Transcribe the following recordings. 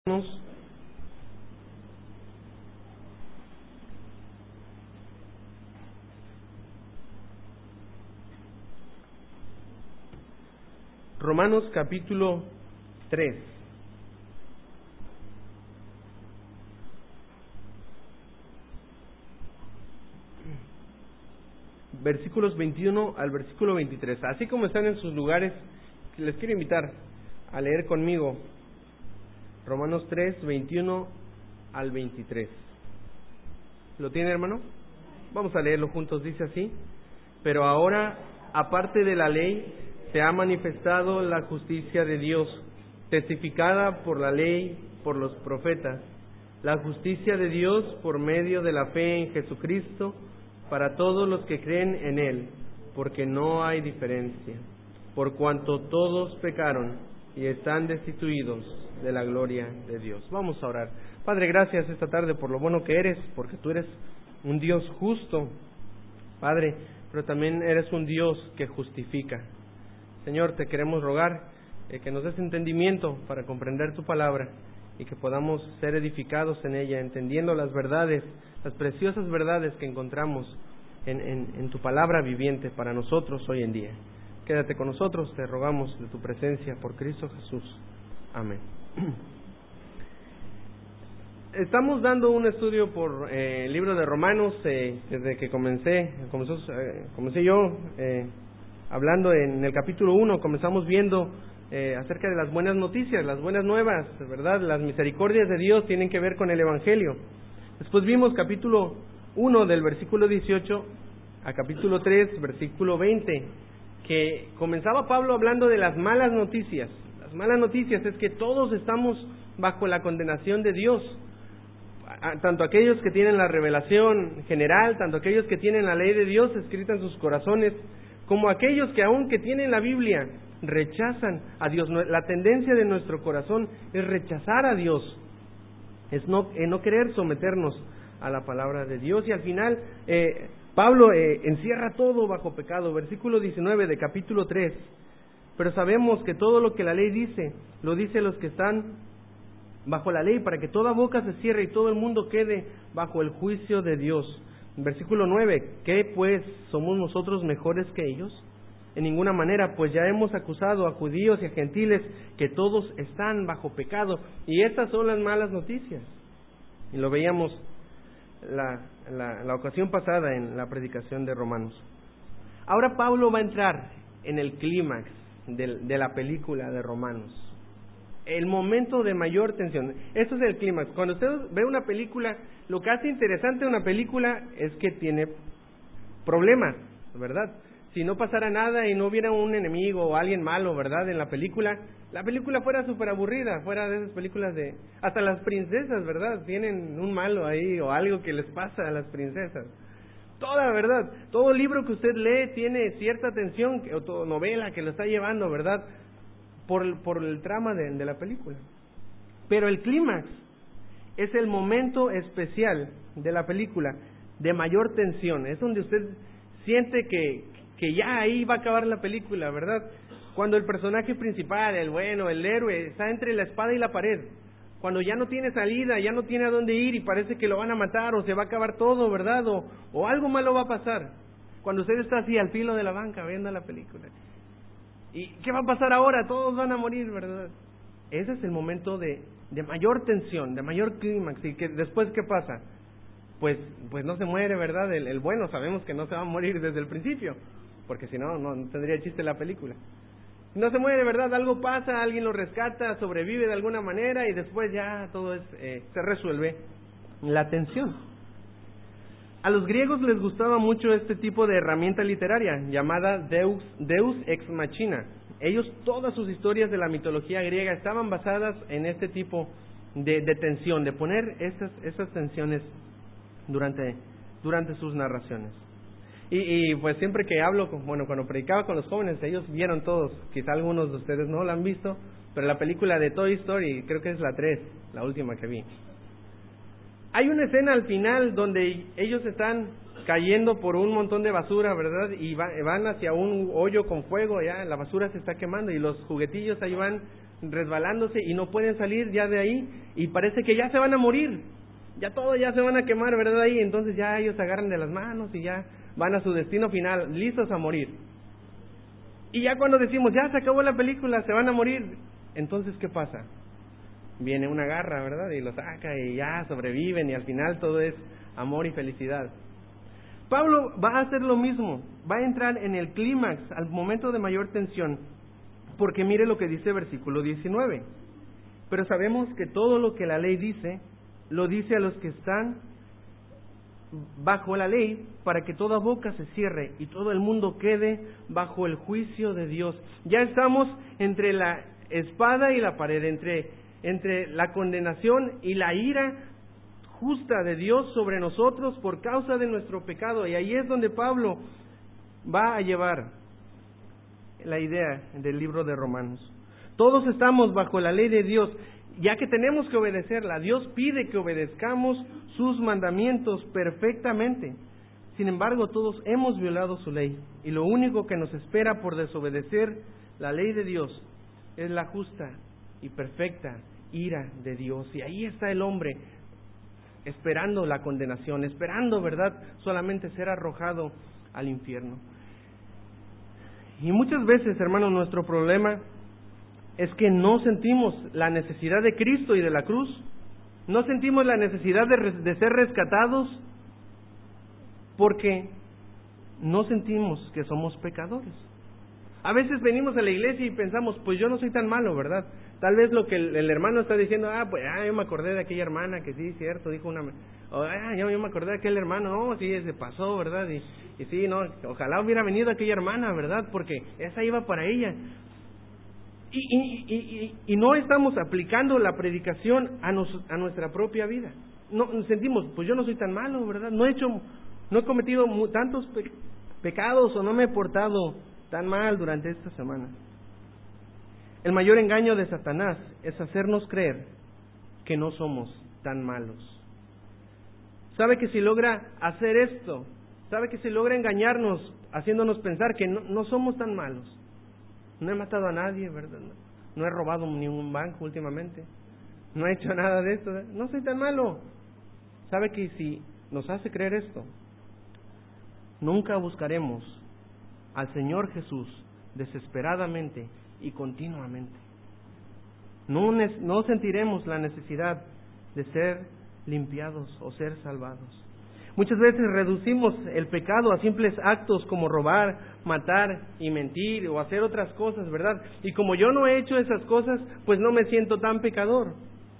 Romanos, capítulo 3. Versículos 21 al versículo 23. Así como están en sus lugares, les quiero invitar a leer conmigo Romanos 3, 21 al 23. ¿Lo tiene, hermano? Vamos a leerlo juntos. Dice así: Pero ahora, aparte de la ley, se ha manifestado la justicia de Dios, testificada por la ley, por los profetas, la justicia de Dios por medio de la fe en Jesucristo, para todos los que creen en Él, porque no hay diferencia, por cuanto todos pecaron y están destituidos de la gloria de Dios. Vamos a orar. Padre, gracias esta tarde por lo bueno que eres, porque tú eres un Dios justo, Padre, pero también eres un Dios que justifica. Señor, te queremos rogar que nos des entendimiento para comprender tu palabra y que podamos ser edificados en ella, entendiendo las verdades, las preciosas verdades que encontramos en tu palabra viviente para nosotros hoy en día. Quédate con nosotros, te rogamos de tu presencia por Cristo Jesús. Amén. Estamos dando un estudio por el libro de Romanos desde que comencé yo hablando en el capítulo 1. Comenzamos viendo acerca de las buenas noticias, las buenas nuevas, ¿verdad? Las misericordias de Dios tienen que ver con el Evangelio. Después vimos capítulo 1 del versículo 18 a capítulo 3, versículo 20, que comenzaba Pablo hablando de las malas noticias. Las malas noticias es que todos estamos bajo la condenación de Dios, tanto aquellos que tienen la revelación general, tanto aquellos que tienen la ley de Dios escrita en sus corazones, como aquellos que aunque tienen la Biblia, rechazan a Dios. La tendencia de nuestro corazón es rechazar a Dios, es no querer someternos a la palabra de Dios, y al final Pablo encierra todo bajo pecado. Versículo 19 de capítulo 3: Pero sabemos que todo lo que la ley dice, lo dice los que están bajo la ley, para que toda boca se cierre y todo el mundo quede bajo el juicio de Dios. Versículo 9: ¿Qué pues? ¿Somos nosotros mejores que ellos? En ninguna manera, pues ya hemos acusado a judíos y a gentiles que todos están bajo pecado. Y estas son las malas noticias. Y lo veíamos la ocasión pasada en la predicación de Romanos. Ahora Pablo va a entrar en el clímax de la película de Romanos, el momento de mayor tensión. Esto es el clímax. Cuando usted ve una película, lo que hace interesante una película es que tiene problemas, ¿verdad? Si no pasara nada y no hubiera un enemigo o alguien malo, ¿verdad? En la película fuera súper aburrida, fuera de esas películas de... Hasta las princesas, ¿verdad? Tienen un malo ahí o algo que les pasa a las princesas. Toda, ¿verdad? Todo libro que usted lee tiene cierta tensión, o toda novela que lo está llevando, ¿verdad? Por el trama de la película. Pero el clímax es el momento especial de la película de mayor tensión. Es donde usted siente que ya ahí va a acabar la película, ¿verdad? Cuando el personaje principal, el bueno, el héroe, está entre la espada y la pared. Cuando ya no tiene salida, ya no tiene a dónde ir y parece que lo van a matar o se va a acabar todo, ¿verdad? O algo malo va a pasar. Cuando usted está así al filo de la banca viendo la película. ¿Y qué va a pasar ahora? Todos van a morir, ¿verdad? Ese es el momento de mayor tensión, de mayor clímax. ¿Y que después qué pasa? Pues no se muere, ¿verdad? El bueno, sabemos que no se va a morir desde el principio, porque si no tendría chiste la película. No se muere, ¿verdad? Algo pasa, alguien lo rescata, sobrevive de alguna manera y después ya todo se resuelve la tensión. A los griegos les gustaba mucho este tipo de herramienta literaria llamada Deus ex machina. Ellos, todas sus historias de la mitología griega estaban basadas en este tipo de tensión, de poner esas tensiones durante sus narraciones. Y pues siempre que hablo, cuando predicaba con los jóvenes, ellos vieron todos, quizá algunos de ustedes no la han visto, pero la película de Toy Story, creo que es la 3, la última que vi. Hay una escena al final donde ellos están cayendo por un montón de basura, ¿verdad? Y van hacia un hoyo con fuego, ya la basura se está quemando y los juguetillos ahí van resbalándose y no pueden salir ya de ahí y parece que ya se van a morir, ya se van a quemar, ¿verdad? Ahí, entonces ya ellos se agarran de las manos y ya van a su destino final, listos a morir. Y ya cuando decimos, ya se acabó la película, se van a morir, entonces ¿qué pasa? Viene una garra, ¿verdad? Y lo saca y ya sobreviven y al final todo es amor y felicidad. Pablo va a hacer lo mismo, va a entrar en el clímax, al momento de mayor tensión, porque mire lo que dice versículo 19. Pero sabemos que todo lo que la ley dice, lo dice a los que están bajo la ley, para que toda boca se cierre y todo el mundo quede bajo el juicio de Dios. Ya estamos entre la espada y la pared, entre la condenación y la ira justa de Dios sobre nosotros por causa de nuestro pecado. Y ahí es donde Pablo va a llevar la idea del libro de Romanos. Todos estamos bajo la ley de Dios, ya que tenemos que obedecerla. Dios pide que obedezcamos sus mandamientos perfectamente. Sin embargo, todos hemos violado su ley, y lo único que nos espera por desobedecer la ley de Dios es la justa y perfecta ira de Dios. Y ahí está el hombre, esperando la condenación, esperando, ¿verdad?, solamente ser arrojado al infierno. Y muchas veces, hermanos, nuestro problema es que no sentimos la necesidad de Cristo y de la cruz. No sentimos la necesidad de ser rescatados porque no sentimos que somos pecadores. A veces venimos a la iglesia y pensamos, pues yo no soy tan malo, ¿verdad? Tal vez lo que el hermano está diciendo, yo me acordé de aquella hermana que sí, cierto, dijo una... yo me acordé de aquel hermano, no, sí, se pasó, ¿verdad? Y sí, no, ojalá hubiera venido aquella hermana, ¿verdad? Porque esa iba para ella. Y no estamos aplicando la predicación a nuestra propia vida. No sentimos, pues yo no soy tan malo, ¿verdad? No he cometido tantos pecados o no me he portado tan mal durante esta semana. El mayor engaño de Satanás es hacernos creer que no somos tan malos. Sabe que si logra hacer esto, sabe que si logra engañarnos, haciéndonos pensar que no somos tan malos. No he matado a nadie, ¿verdad? No he robado ni un banco últimamente. No he hecho nada de esto. No soy tan malo. Sabe que si nos hace creer esto, nunca buscaremos al Señor Jesús desesperadamente y continuamente. No sentiremos la necesidad de ser limpiados o ser salvados. Muchas veces reducimos el pecado a simples actos como robar, matar y mentir o hacer otras cosas, ¿verdad? Y como yo no he hecho esas cosas, pues no me siento tan pecador.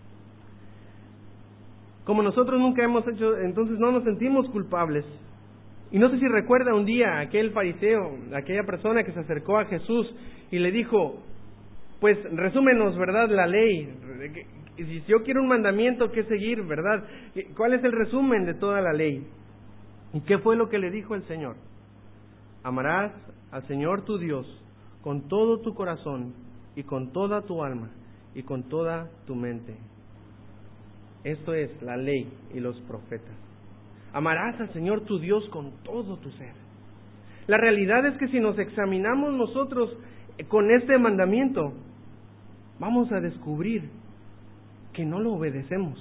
Como nosotros nunca hemos hecho, entonces no nos sentimos culpables. Y no sé si recuerda un día aquel fariseo, aquella persona que se acercó a Jesús y le dijo, pues resúmenos, ¿verdad?, la ley. Si yo quiero un mandamiento que seguir, ¿verdad? ¿Cuál es el resumen de toda la ley? ¿Y qué fue lo que le dijo el Señor? Amarás al Señor tu Dios con todo tu corazón y con toda tu alma y con toda tu mente. Esto es la ley y los profetas. Amarás al Señor tu Dios con todo tu ser. La realidad es que si nos examinamos nosotros con este mandamiento, vamos a descubrir que no lo obedecemos.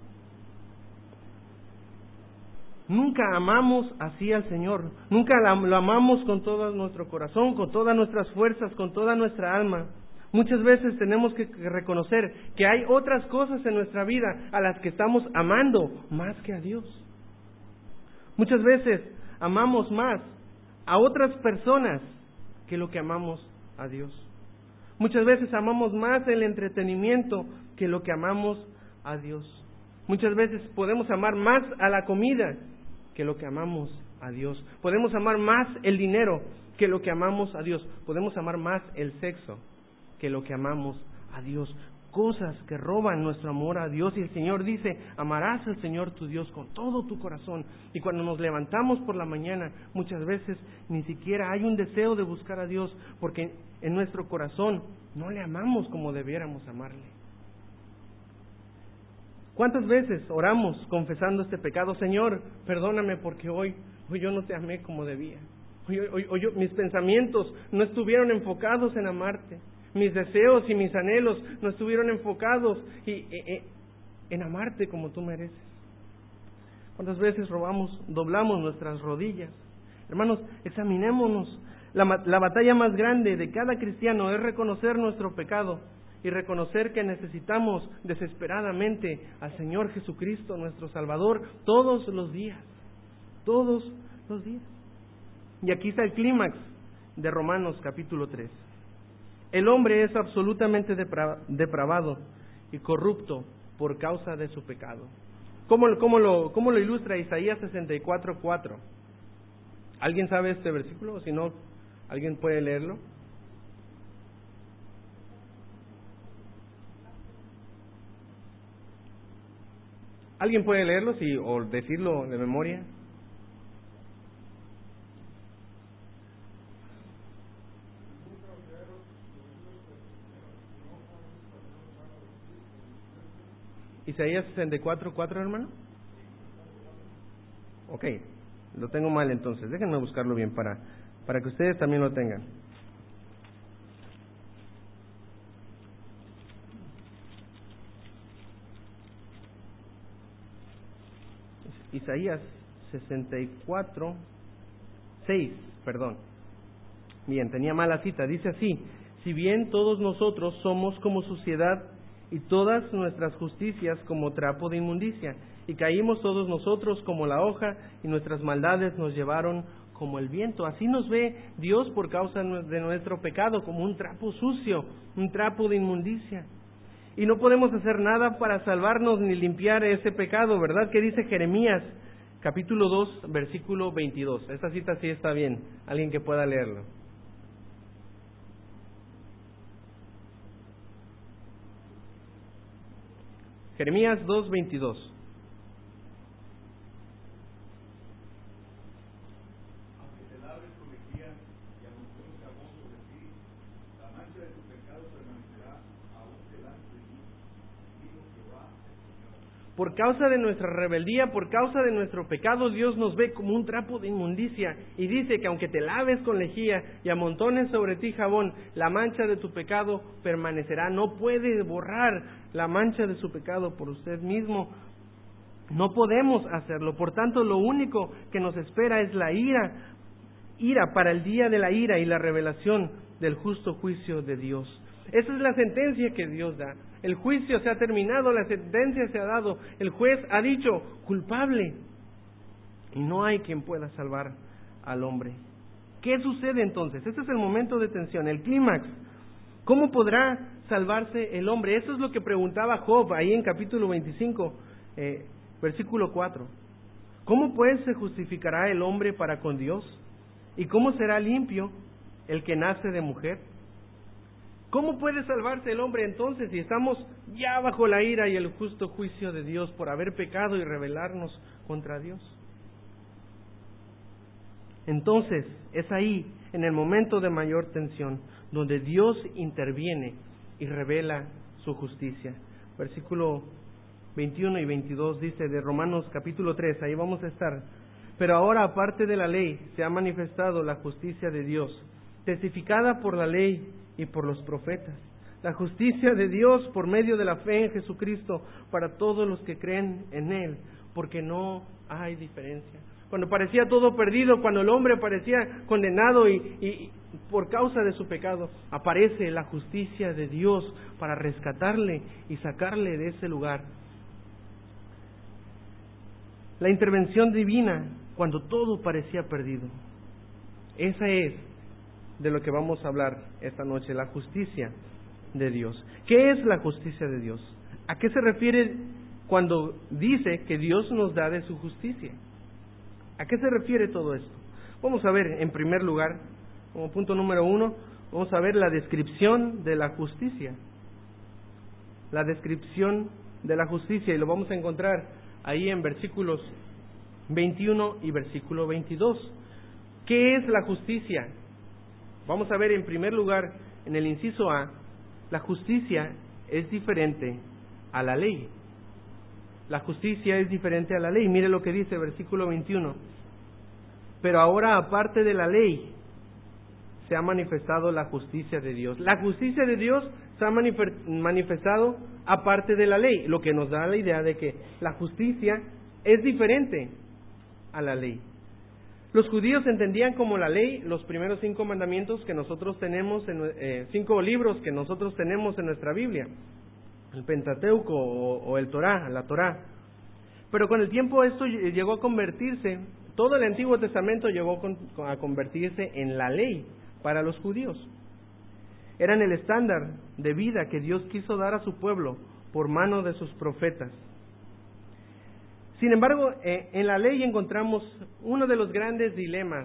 Nunca amamos así al Señor, nunca lo amamos con todo nuestro corazón, con todas nuestras fuerzas, con toda nuestra alma. Muchas veces tenemos que reconocer que hay otras cosas en nuestra vida a las que estamos amando más que a Dios. Muchas veces amamos más a otras personas que lo que amamos a Dios. Muchas veces amamos más el entretenimiento que lo que amamos a Dios. Muchas veces podemos amar más a la comida que lo que amamos a Dios. Podemos amar más el dinero que lo que amamos a Dios. Podemos amar más el sexo que lo que amamos a Dios. Cosas que roban nuestro amor a Dios. Y el Señor dice, amarás al Señor tu Dios con todo tu corazón. Y cuando nos levantamos por la mañana, muchas veces ni siquiera hay un deseo de buscar a Dios, porque en nuestro corazón no le amamos como debiéramos amarle. ¿Cuántas veces oramos confesando este pecado? Señor, perdóname porque hoy yo no te amé como debía. Hoy mis pensamientos no estuvieron enfocados en amarte. Mis deseos y mis anhelos no estuvieron enfocados en amarte como tú mereces. ¿Cuántas veces doblamos nuestras rodillas? Hermanos, examinémonos. La batalla más grande de cada cristiano es reconocer nuestro pecado y reconocer que necesitamos desesperadamente al Señor Jesucristo, nuestro Salvador, todos los días. Todos los días. Y aquí está el clímax de Romanos capítulo 3. El hombre es absolutamente depravado y corrupto por causa de su pecado. ¿Cómo lo ilustra Isaías 64:4? ¿Alguien sabe este versículo? O si no, ¿alguien puede leerlo? ¿Alguien puede leerlo o decirlo de memoria? Isaías 64:4, hermano. Ok, lo tengo mal entonces. Déjenme buscarlo bien para que ustedes también lo tengan. Isaías 64:6, perdón. Bien, tenía mala cita. Dice así: si bien todos nosotros somos como suciedad y todas nuestras justicias como trapo de inmundicia, y caímos todos nosotros como la hoja, y nuestras maldades nos llevaron como el viento. Así nos ve Dios por causa de nuestro pecado, como un trapo sucio, un trapo de inmundicia. Y no podemos hacer nada para salvarnos ni limpiar ese pecado, ¿verdad? Que dice Jeremías, capítulo 2, versículo 22. Esta cita sí está bien. Alguien que pueda leerlo. Jeremías 2:22. Aunque te laves con lejía y amontones jabón sobre ti, la mancha de tu pecado permanecerá aún delante de mí. Digo Jehová el Señor. Por causa de nuestra rebeldía, por causa de nuestro pecado, Dios nos ve como un trapo de inmundicia y dice que aunque te laves con lejía y amontones sobre ti jabón, la mancha de tu pecado permanecerá. No puede borrar la mancha de su pecado por usted mismo. No podemos hacerlo. Por tanto, lo único que nos espera es la ira para el día de la ira y la revelación del justo juicio de Dios. Esa es la sentencia que Dios da. El juicio se ha terminado, la sentencia se ha dado. El juez ha dicho culpable. Y no hay quien pueda salvar al hombre. ¿Qué sucede entonces? Este es el momento de tensión, el clímax. ¿Cómo podrá salvarse el hombre? Eso es lo que preguntaba Job ahí en capítulo 25, versículo 4. ¿Cómo pues se justificará el hombre para con Dios? ¿Y cómo será limpio el que nace de mujer? ¿Cómo puede salvarse el hombre entonces si estamos ya bajo la ira y el justo juicio de Dios por haber pecado y rebelarnos contra Dios? Entonces, es ahí, en el momento de mayor tensión, donde Dios interviene y revela su justicia. Versículo 21 y 22 dice de Romanos capítulo 3, ahí vamos a estar. Pero ahora, aparte de la ley, se ha manifestado la justicia de Dios, testificada por la ley y por los profetas. La justicia de Dios por medio de la fe en Jesucristo para todos los que creen en Él, porque no hay diferencia. Cuando parecía todo perdido, cuando el hombre parecía condenado y por causa de su pecado, aparece la justicia de Dios para rescatarle y sacarle de ese lugar. La intervención divina cuando todo parecía perdido. Esa es de lo que vamos a hablar esta noche, la justicia de Dios. ¿Qué es la justicia de Dios? ¿A qué se refiere cuando dice que Dios nos da de su justicia? ¿A qué se refiere todo esto? Vamos a ver, en primer lugar, como punto número 1, vamos a ver la descripción de la justicia. La descripción de la justicia, y lo vamos a encontrar ahí en versículos 21 y versículo 22. ¿Qué es la justicia? Vamos a ver en primer lugar, en el inciso A, la justicia es diferente a la ley. La justicia es diferente a la ley. Mire lo que dice versículo 21. Pero ahora, aparte de la ley, se ha manifestado la justicia de Dios. La justicia de Dios se ha manifestado aparte de la ley, lo que nos da la idea de que la justicia es diferente a la ley. Los judíos entendían como la ley los primeros 5 mandamientos que nosotros tenemos, 5 libros que nosotros tenemos en nuestra Biblia, el Pentateuco o el Torá, la Torá. Pero con el tiempo esto llegó a convertirse, todo el Antiguo Testamento llegó a convertirse en la ley para los judíos. Eran el estándar de vida que Dios quiso dar a su pueblo por mano de sus profetas. Sin embargo, en la ley encontramos uno de los grandes dilemas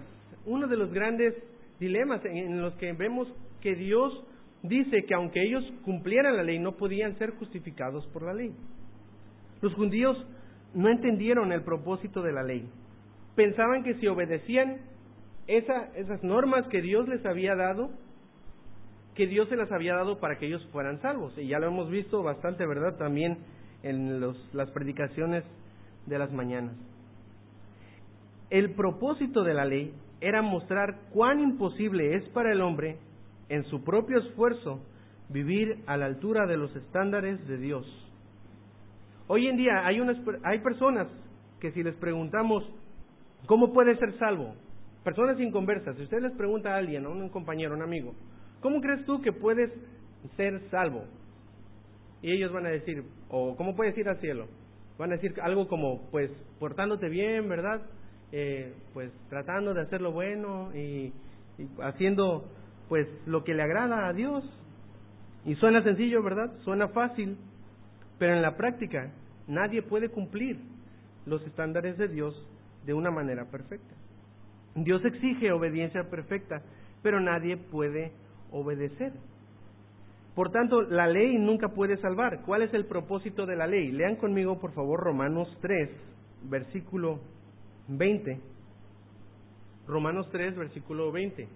en los que vemos que Dios dice que aunque ellos cumplieran la ley, no podían ser justificados por la ley. Los judíos no entendieron el propósito de la ley. Pensaban que si obedecían esas normas que Dios les había dado, que Dios se las había dado para que ellos fueran salvos. Y ya lo hemos visto bastante, ¿verdad? También en las predicaciones de las mañanas. El propósito de la ley era mostrar cuán imposible es para el hombre, en su propio esfuerzo, vivir a la altura de los estándares de Dios. Hoy en día hay personas que si les preguntamos ¿cómo puedes ser salvo? Personas inconversas, si usted les pregunta a alguien, a un compañero, a un amigo, ¿cómo crees tú que puedes ser salvo? Y ellos van a decir, o ¿cómo puedes ir al cielo? Van a decir algo como, pues, portándote bien, ¿verdad? Pues, tratando de hacer lo bueno y haciendo, pues, lo que le agrada a Dios. Y suena sencillo, ¿verdad? Suena fácil, pero en la práctica nadie puede cumplir los estándares de Dios de una manera perfecta. Dios exige obediencia perfecta, pero nadie puede obedecer. Por tanto, la ley nunca puede salvar. ¿Cuál es el propósito de la ley? Lean conmigo, por favor, Romanos 3, versículo 20. Romanos 3, versículo 20.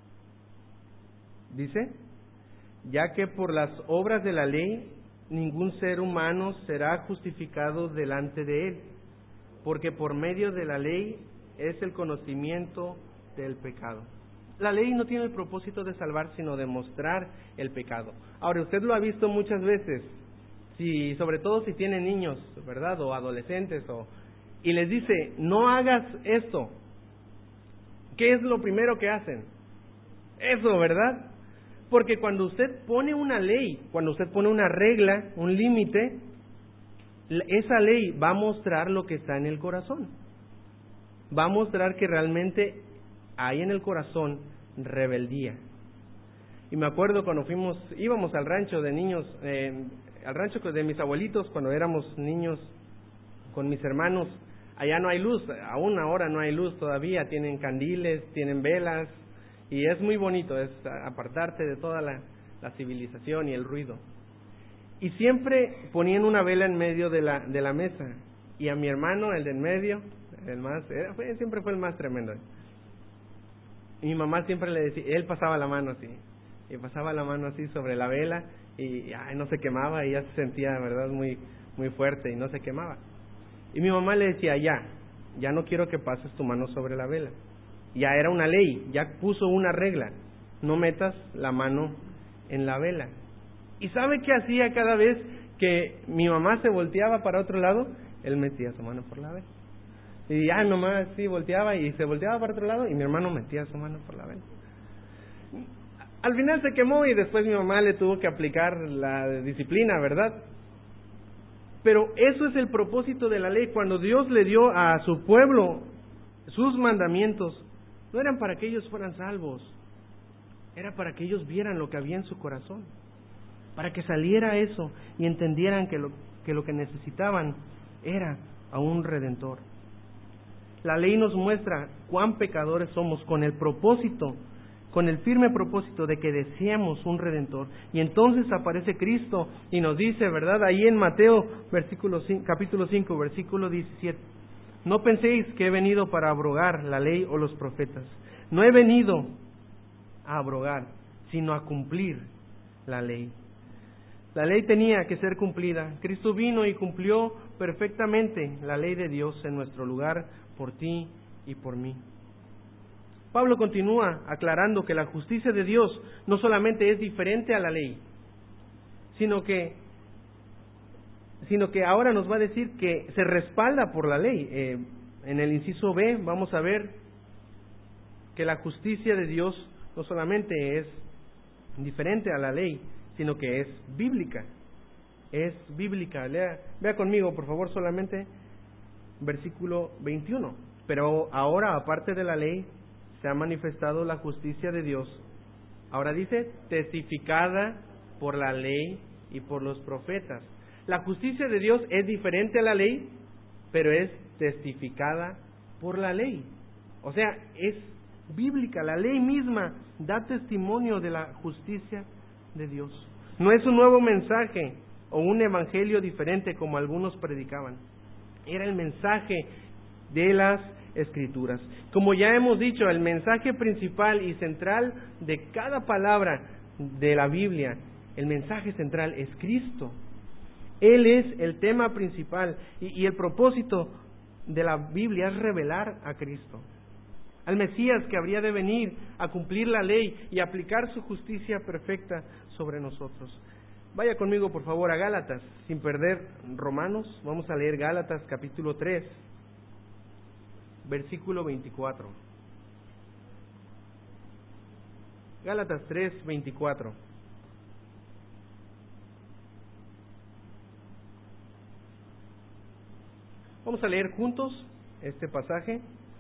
Dice, ya que por las obras de la ley ningún ser humano será justificado delante de él, porque por medio de la ley es el conocimiento del pecado. La ley no tiene el propósito de salvar, sino de mostrar el pecado. Ahora, usted lo ha visto muchas veces, sobre todo si tiene niños, ¿verdad? O adolescentes, y les dice, no hagas esto. ¿Qué es lo primero que hacen? Eso, ¿verdad? Porque cuando usted pone una ley, cuando usted pone una regla, un límite, esa ley va a mostrar lo que está en el corazón. Va a mostrar que realmente hay en el corazón rebeldía. Y me acuerdo cuando íbamos al rancho de niños, al rancho de mis abuelitos, cuando éramos niños con mis hermanos. Allá no hay luz, aún ahora no hay luz todavía, tienen candiles, tienen velas, y es muy bonito, es apartarte de toda la civilización y el ruido. Y siempre ponían una vela en medio de la mesa, y a mi hermano, el de en medio, siempre fue el más tremendo. Y mi mamá siempre le decía, él pasaba la mano así, y pasaba la mano así sobre la vela, y no se quemaba, y ya se sentía, ¿verdad?, muy, muy fuerte, y no se quemaba. Y mi mamá le decía, ya no quiero que pases tu mano sobre la vela. Ya era una ley, ya puso una regla, no metas la mano en la vela. ¿Y sabe qué hacía cada vez que mi mamá se volteaba para otro lado? Él metía su mano por la vela. Y nomás sí volteaba y se volteaba para otro lado y mi hermano metía su mano por la vela. Al final se quemó y después mi mamá le tuvo que aplicar la disciplina, ¿verdad? Pero eso es el propósito de la ley. Cuando Dios le dio a su pueblo sus mandamientos, no eran para que ellos fueran salvos, era para que ellos vieran lo que había en su corazón, para que saliera eso y entendieran que lo que necesitaban era a un Redentor. La ley nos muestra cuán pecadores somos con el firme propósito de que deseamos un Redentor. Y entonces aparece Cristo y nos dice, ¿verdad? Ahí en Mateo capítulo 5, versículo 17. No penséis que he venido para abrogar la ley o los profetas. No he venido a abrogar, sino a cumplir la ley. La ley tenía que ser cumplida. Cristo vino y cumplió perfectamente la ley de Dios en nuestro lugar, por ti y por mí. Pablo continúa aclarando que la justicia de Dios no solamente es diferente a la ley, sino que ahora nos va a decir que se respalda por la ley. En el inciso B vamos a ver que la justicia de Dios no solamente es diferente a la ley, sino que es bíblica. Es bíblica. Vea conmigo, por favor, solamente versículo 21. Pero ahora, aparte de la ley, se ha manifestado la justicia de Dios. Ahora dice, testificada por la ley y por los profetas. La justicia de Dios es diferente a la ley, pero es testificada por la ley. O sea, es bíblica. La ley misma da testimonio de la justicia de Dios. No es un nuevo mensaje o un evangelio diferente como algunos predicaban. Era el mensaje de las Escrituras. Como ya hemos dicho, el mensaje principal y central de cada palabra de la Biblia, el mensaje central es Cristo. Él es el tema principal y el propósito de la Biblia es revelar a Cristo, al Mesías que habría de venir a cumplir la ley y aplicar su justicia perfecta sobre nosotros. Vaya conmigo por favor a Gálatas, sin perder Romanos. Vamos a leer Gálatas capítulo 3, versículo 24. Gálatas 3, 24. Vamos a leer juntos este pasaje.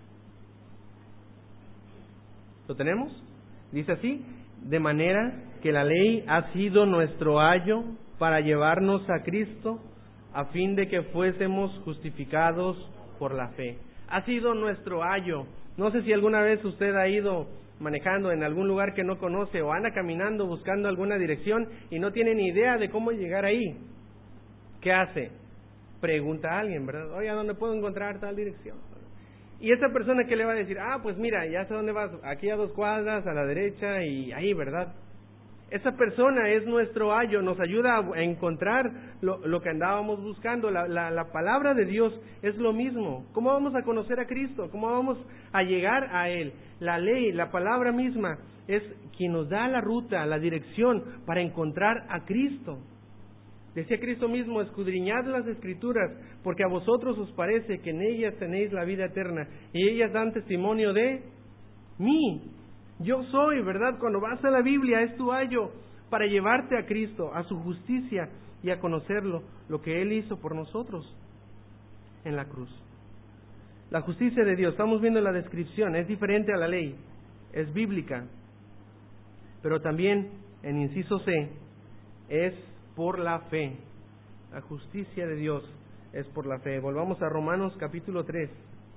¿Lo tenemos? Dice así: de manera que la ley ha sido nuestro ayo para llevarnos a Cristo, a fin de que fuésemos justificados por la fe. Ha sido nuestro ayo. No sé si alguna vez usted ha ido manejando en algún lugar que no conoce o anda caminando buscando alguna dirección y no tiene ni idea de cómo llegar ahí. ¿Qué hace? Pregunta a alguien, ¿verdad? Oye, ¿dónde puedo encontrar tal dirección? Y esa persona que le va a decir, pues mira, ya sé dónde vas, aquí a 2 cuadras, a la derecha y ahí, ¿verdad? Esa persona es nuestro ayo, nos ayuda a encontrar lo que andábamos buscando. La palabra de Dios es lo mismo. ¿Cómo vamos a conocer a Cristo? ¿Cómo vamos a llegar a Él? La ley, la palabra misma, es quien nos da la ruta, la dirección para encontrar a Cristo. Decía Cristo mismo, escudriñad las Escrituras, porque a vosotros os parece que en ellas tenéis la vida eterna, y ellas dan testimonio de mí. Yo soy, ¿verdad? Cuando vas a la Biblia es tu ayo para llevarte a Cristo, a su justicia y a conocerlo, lo que Él hizo por nosotros en la cruz. La justicia de Dios, estamos viendo la descripción, es diferente a la ley, es bíblica, pero también, en inciso C, es por la fe. La justicia de Dios es por la fe. Volvamos a Romanos capítulo 3.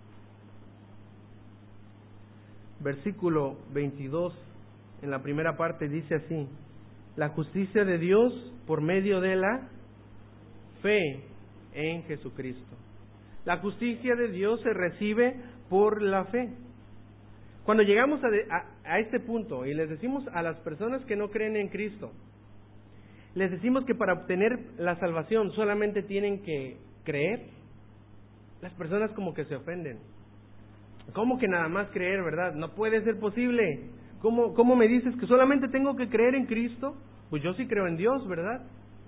Versículo 22, en la primera parte dice así: la justicia de Dios por medio de la fe en Jesucristo. La justicia de Dios se recibe por la fe. Cuando llegamos a este punto y les decimos a las personas que no creen en Cristo, les decimos que para obtener la salvación solamente tienen que creer, las personas como que se ofenden. ¿Cómo que nada más creer, verdad? No puede ser posible. ¿Cómo me dices que solamente tengo que creer en Cristo? Pues yo sí creo en Dios, ¿verdad?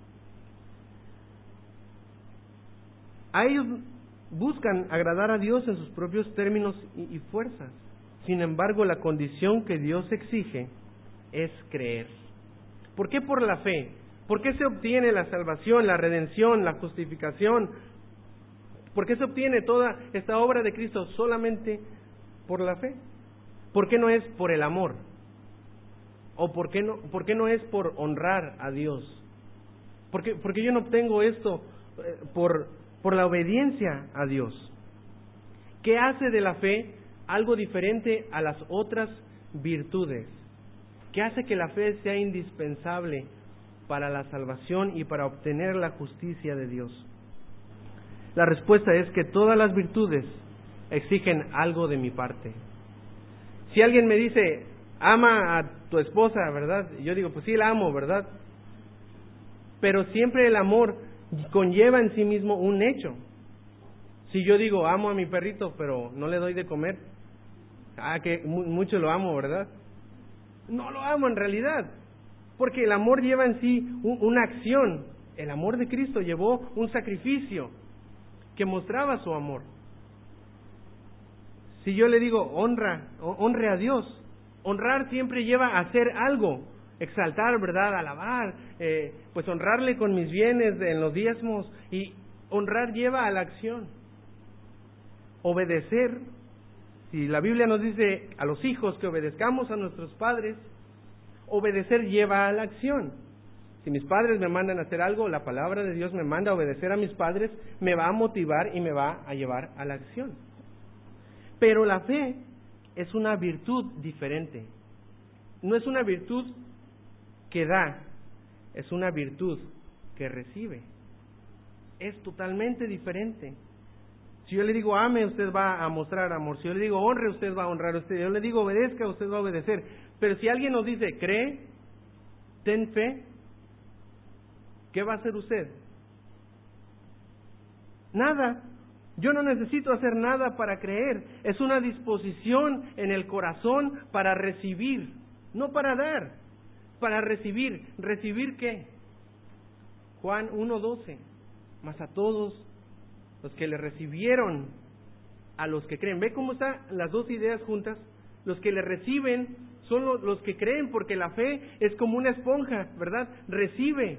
A ellos buscan agradar a Dios en sus propios términos y fuerzas. Sin embargo, la condición que Dios exige es creer. ¿Por qué por la fe? ¿Por qué se obtiene la salvación, la redención, la justificación? ¿Por qué se obtiene toda esta obra de Cristo solamente por la fe? ¿Por qué no es por el amor? ¿O por qué no es por honrar a Dios? ¿Por qué yo no obtengo esto por la obediencia a Dios? ¿Qué hace de la fe algo diferente a las otras virtudes? ¿Qué hace que la fe sea indispensable para la salvación y para obtener la justicia de Dios? La respuesta es que todas las virtudes exigen algo de mi parte. Si alguien me dice, ama a tu esposa, ¿verdad? Y yo digo, pues sí, la amo, ¿verdad? Pero siempre el amor conlleva en sí mismo un hecho. Si yo digo, amo a mi perrito, pero no le doy de comer, Que mucho lo amo, ¿verdad? No lo amo en realidad, porque el amor lleva en sí una acción. El amor de Cristo llevó un sacrificio que mostraba su amor. Si yo le digo honre a Dios, honrar siempre lleva a hacer algo, exaltar, ¿verdad? Alabar, pues honrarle con mis bienes en los diezmos, y honrar lleva a la acción. Obedecer, si la Biblia nos dice a los hijos que obedezcamos a nuestros padres, obedecer lleva a la acción. Si mis padres me mandan a hacer algo, la palabra de Dios me manda a obedecer a mis padres, me va a motivar y me va a llevar a la acción. Pero la fe es una virtud diferente. No es una virtud que da, es una virtud que recibe. Es totalmente diferente. Si yo le digo ame, usted va a mostrar amor. Si yo le digo honre, usted va a honrar. Si yo le digo obedezca, usted va a obedecer. Pero si alguien nos dice cree, ten fe, ¿qué va a hacer usted? Nada. Yo no necesito hacer nada para creer. Es una disposición en el corazón para recibir, no para dar, para recibir. ¿Recibir qué? Juan 1:12. Mas a todos los que le recibieron, a los que creen. ¿Ve cómo están las dos ideas juntas? Los que le reciben son los que creen, porque la fe es como una esponja, ¿verdad? Recibe.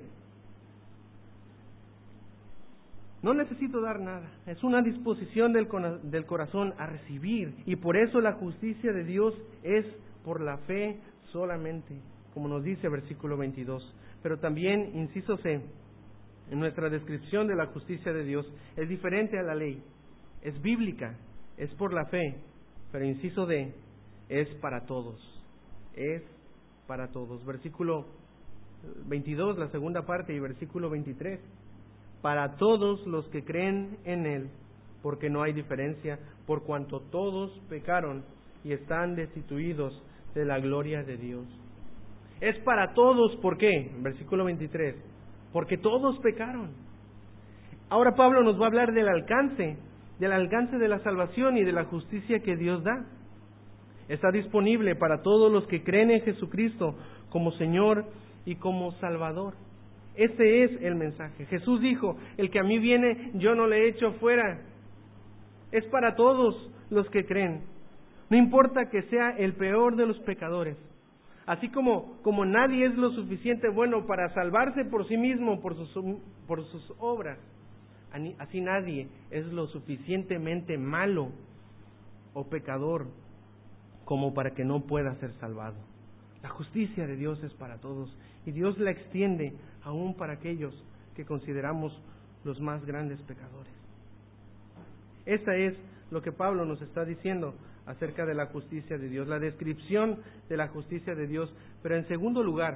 No necesito dar nada, es una disposición del corazón a recibir, y por eso la justicia de Dios es por la fe solamente, como nos dice versículo 22. Pero también, inciso C, en nuestra descripción de la justicia de Dios es diferente a la ley, es bíblica, es por la fe, pero inciso D, es para todos, es para todos. Versículo 22, la segunda parte, y versículo 23. Para todos los que creen en Él, porque no hay diferencia, por cuanto todos pecaron y están destituidos de la gloria de Dios. Es para todos, ¿por qué? Versículo 23, porque todos pecaron. Ahora Pablo nos va a hablar del alcance de la salvación y de la justicia que Dios da. Está disponible para todos los que creen en Jesucristo como Señor y como Salvador. Ese es el mensaje. Jesús dijo, el que a mí viene, yo no le echo fuera. Es para todos los que creen. No importa que sea el peor de los pecadores. Así como nadie es lo suficiente bueno para salvarse por sí mismo, por sus obras, así nadie es lo suficientemente malo o pecador como para que no pueda ser salvado. La justicia de Dios es para todos, y Dios la extiende aún para aquellos que consideramos los más grandes pecadores. Esta es lo que Pablo nos está diciendo acerca de la justicia de Dios, la descripción de la justicia de Dios. Pero en segundo lugar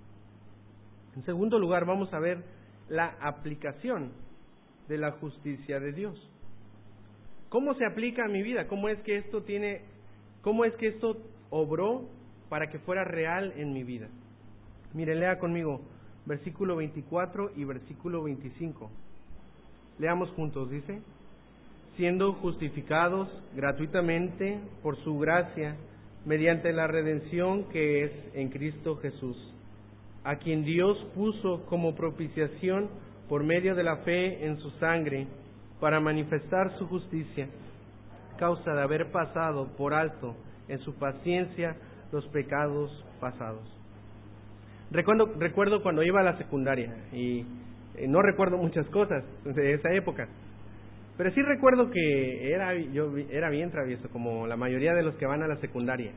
vamos a ver la aplicación de la justicia de Dios. ¿Cómo se aplica a mi vida? ¿Cómo es que esto obró para que fuera real en mi vida? Mire, lea conmigo versículo 24 y versículo 25. Leamos juntos, dice: siendo justificados gratuitamente por su gracia, mediante la redención que es en Cristo Jesús, a quien Dios puso como propiciación por medio de la fe en su sangre, para manifestar su justicia, causa de haber pasado por alto en su paciencia los pecados pasados. Recuerdo cuando iba a la secundaria, y no recuerdo muchas cosas de esa época, pero sí recuerdo que yo era bien travieso, como la mayoría de los que van a la secundaria.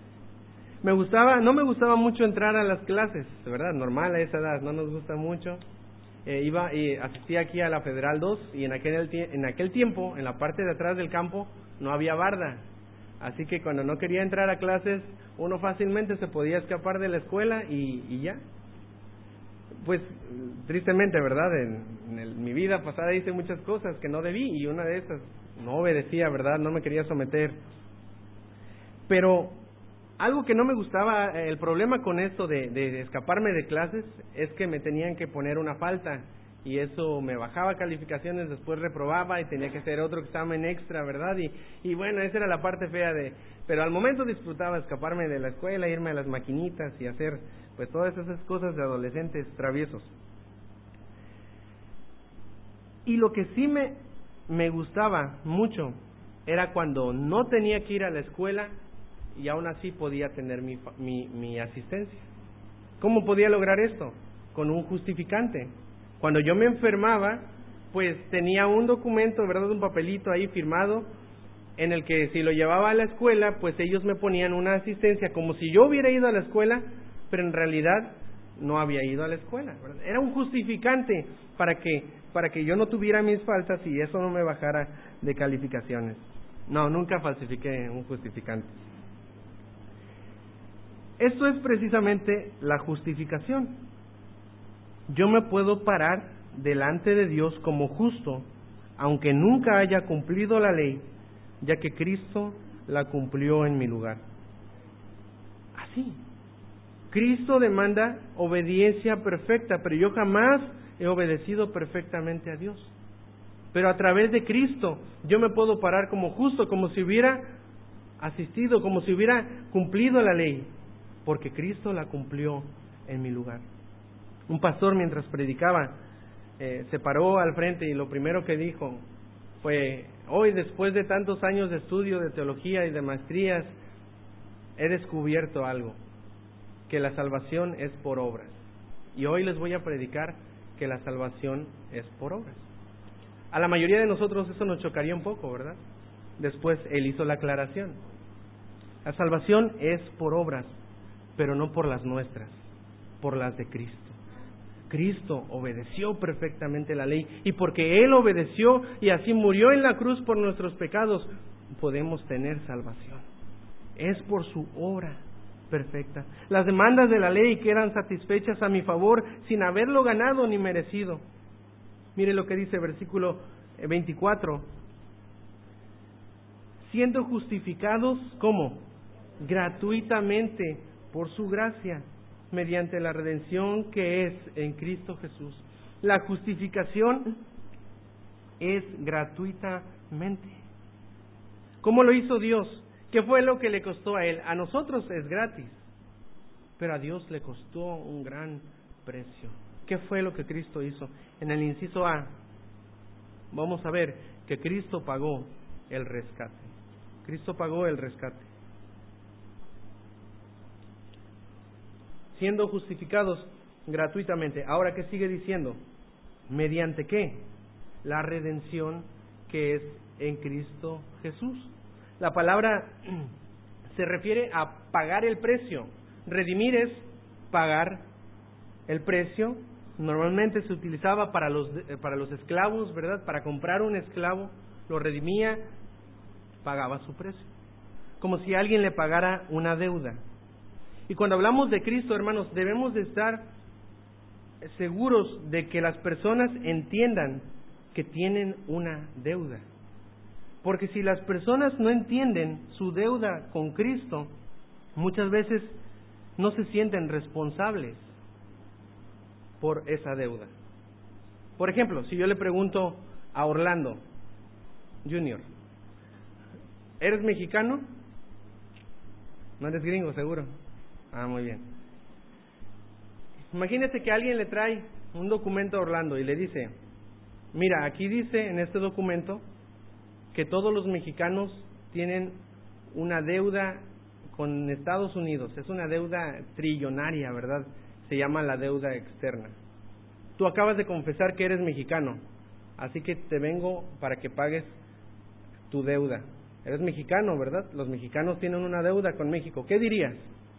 No me gustaba mucho entrar a las clases, ¿verdad? Normal a esa edad, no nos gusta mucho. Iba y asistía aquí a la Federal 2, y en aquel tiempo, en la parte de atrás del campo, no había barda. Así que cuando no quería entrar a clases, uno fácilmente se podía escapar de la escuela y ya. Pues tristemente, ¿verdad? En mi vida pasada hice muchas cosas que no debí, y una de esas no obedecía, ¿verdad? No me quería someter. Pero algo que no me gustaba, el problema con esto de escaparme de clases, es que me tenían que poner una falta, y eso me bajaba calificaciones, después reprobaba y tenía que hacer otro examen extra, ¿verdad? Y bueno, esa era la parte fea pero al momento disfrutaba escaparme de la escuela, irme a las maquinitas y hacer pues todas esas cosas de adolescentes traviesos. Y lo que sí me gustaba mucho era cuando no tenía que ir a la escuela y aún así podía tener mi asistencia. ¿Cómo podía lograr esto? Con un justificante. Cuando yo me enfermaba, pues tenía un documento, ¿verdad? Un papelito ahí firmado, en el que si lo llevaba a la escuela, pues ellos me ponían una asistencia, como si yo hubiera ido a la escuela, pero en realidad no había ido a la escuela, ¿verdad? Era un justificante para que yo no tuviera mis faltas y eso no me bajara de calificaciones. No, nunca falsifiqué un justificante. Esto es precisamente la justificación. Yo me puedo parar delante de Dios como justo, aunque nunca haya cumplido la ley, ya que Cristo la cumplió en mi lugar. Así. Cristo demanda obediencia perfecta, pero yo jamás he obedecido perfectamente a Dios. Pero a través de Cristo yo me puedo parar como justo, como si hubiera asistido, como si hubiera cumplido la ley, porque Cristo la cumplió en mi lugar. Un pastor, mientras predicaba, se paró al frente y lo primero que dijo fue: hoy, después de tantos años de estudio de teología y de maestrías, he descubierto algo, que la salvación es por obras. Y hoy les voy a predicar que la salvación es por obras. A la mayoría de nosotros eso nos chocaría un poco, ¿verdad? Después él hizo la aclaración. La salvación es por obras, pero no por las nuestras, por las de Cristo. Cristo obedeció perfectamente la ley, y porque Él obedeció y así murió en la cruz por nuestros pecados, podemos tener salvación. Es por su obra perfecta. Las demandas de la ley quedan satisfechas a mi favor sin haberlo ganado ni merecido. Mire lo que dice versículo 24. Siendo justificados, ¿cómo? Gratuitamente por su gracia, mediante la redención que es en Cristo Jesús. La justificación es gratuitamente. ¿Cómo lo hizo Dios? ¿Qué fue lo que le costó a Él? A nosotros es gratis, pero a Dios le costó un gran precio. ¿Qué fue lo que Cristo hizo? En el inciso A, vamos a ver que Cristo pagó el rescate. Cristo pagó el rescate. Siendo justificados gratuitamente. Ahora, ¿qué sigue diciendo? ¿Mediante qué? La redención que es en Cristo Jesús. La palabra se refiere a pagar el precio. Redimir es pagar el precio. Normalmente se utilizaba para los esclavos, ¿verdad? Para comprar un esclavo, lo redimía, pagaba su precio. Como si alguien le pagara una deuda. Y cuando hablamos de Cristo, hermanos, debemos de estar seguros de que las personas entiendan que tienen una deuda. Porque si las personas no entienden su deuda con Cristo, muchas veces no se sienten responsables por esa deuda. Por ejemplo, si yo le pregunto a Orlando Junior, ¿eres mexicano? No eres gringo, seguro. Ah, muy bien. Imagínese que alguien le trae un documento a Orlando y le dice: mira, aquí dice en este documento que todos los mexicanos tienen una deuda con Estados Unidos. Es una deuda trillonaria, ¿verdad? Se llama la deuda externa. Tú acabas de confesar que eres mexicano, así que te vengo para que pagues tu deuda. Eres mexicano, ¿verdad? Los mexicanos tienen una deuda con México. ¿Qué dirías?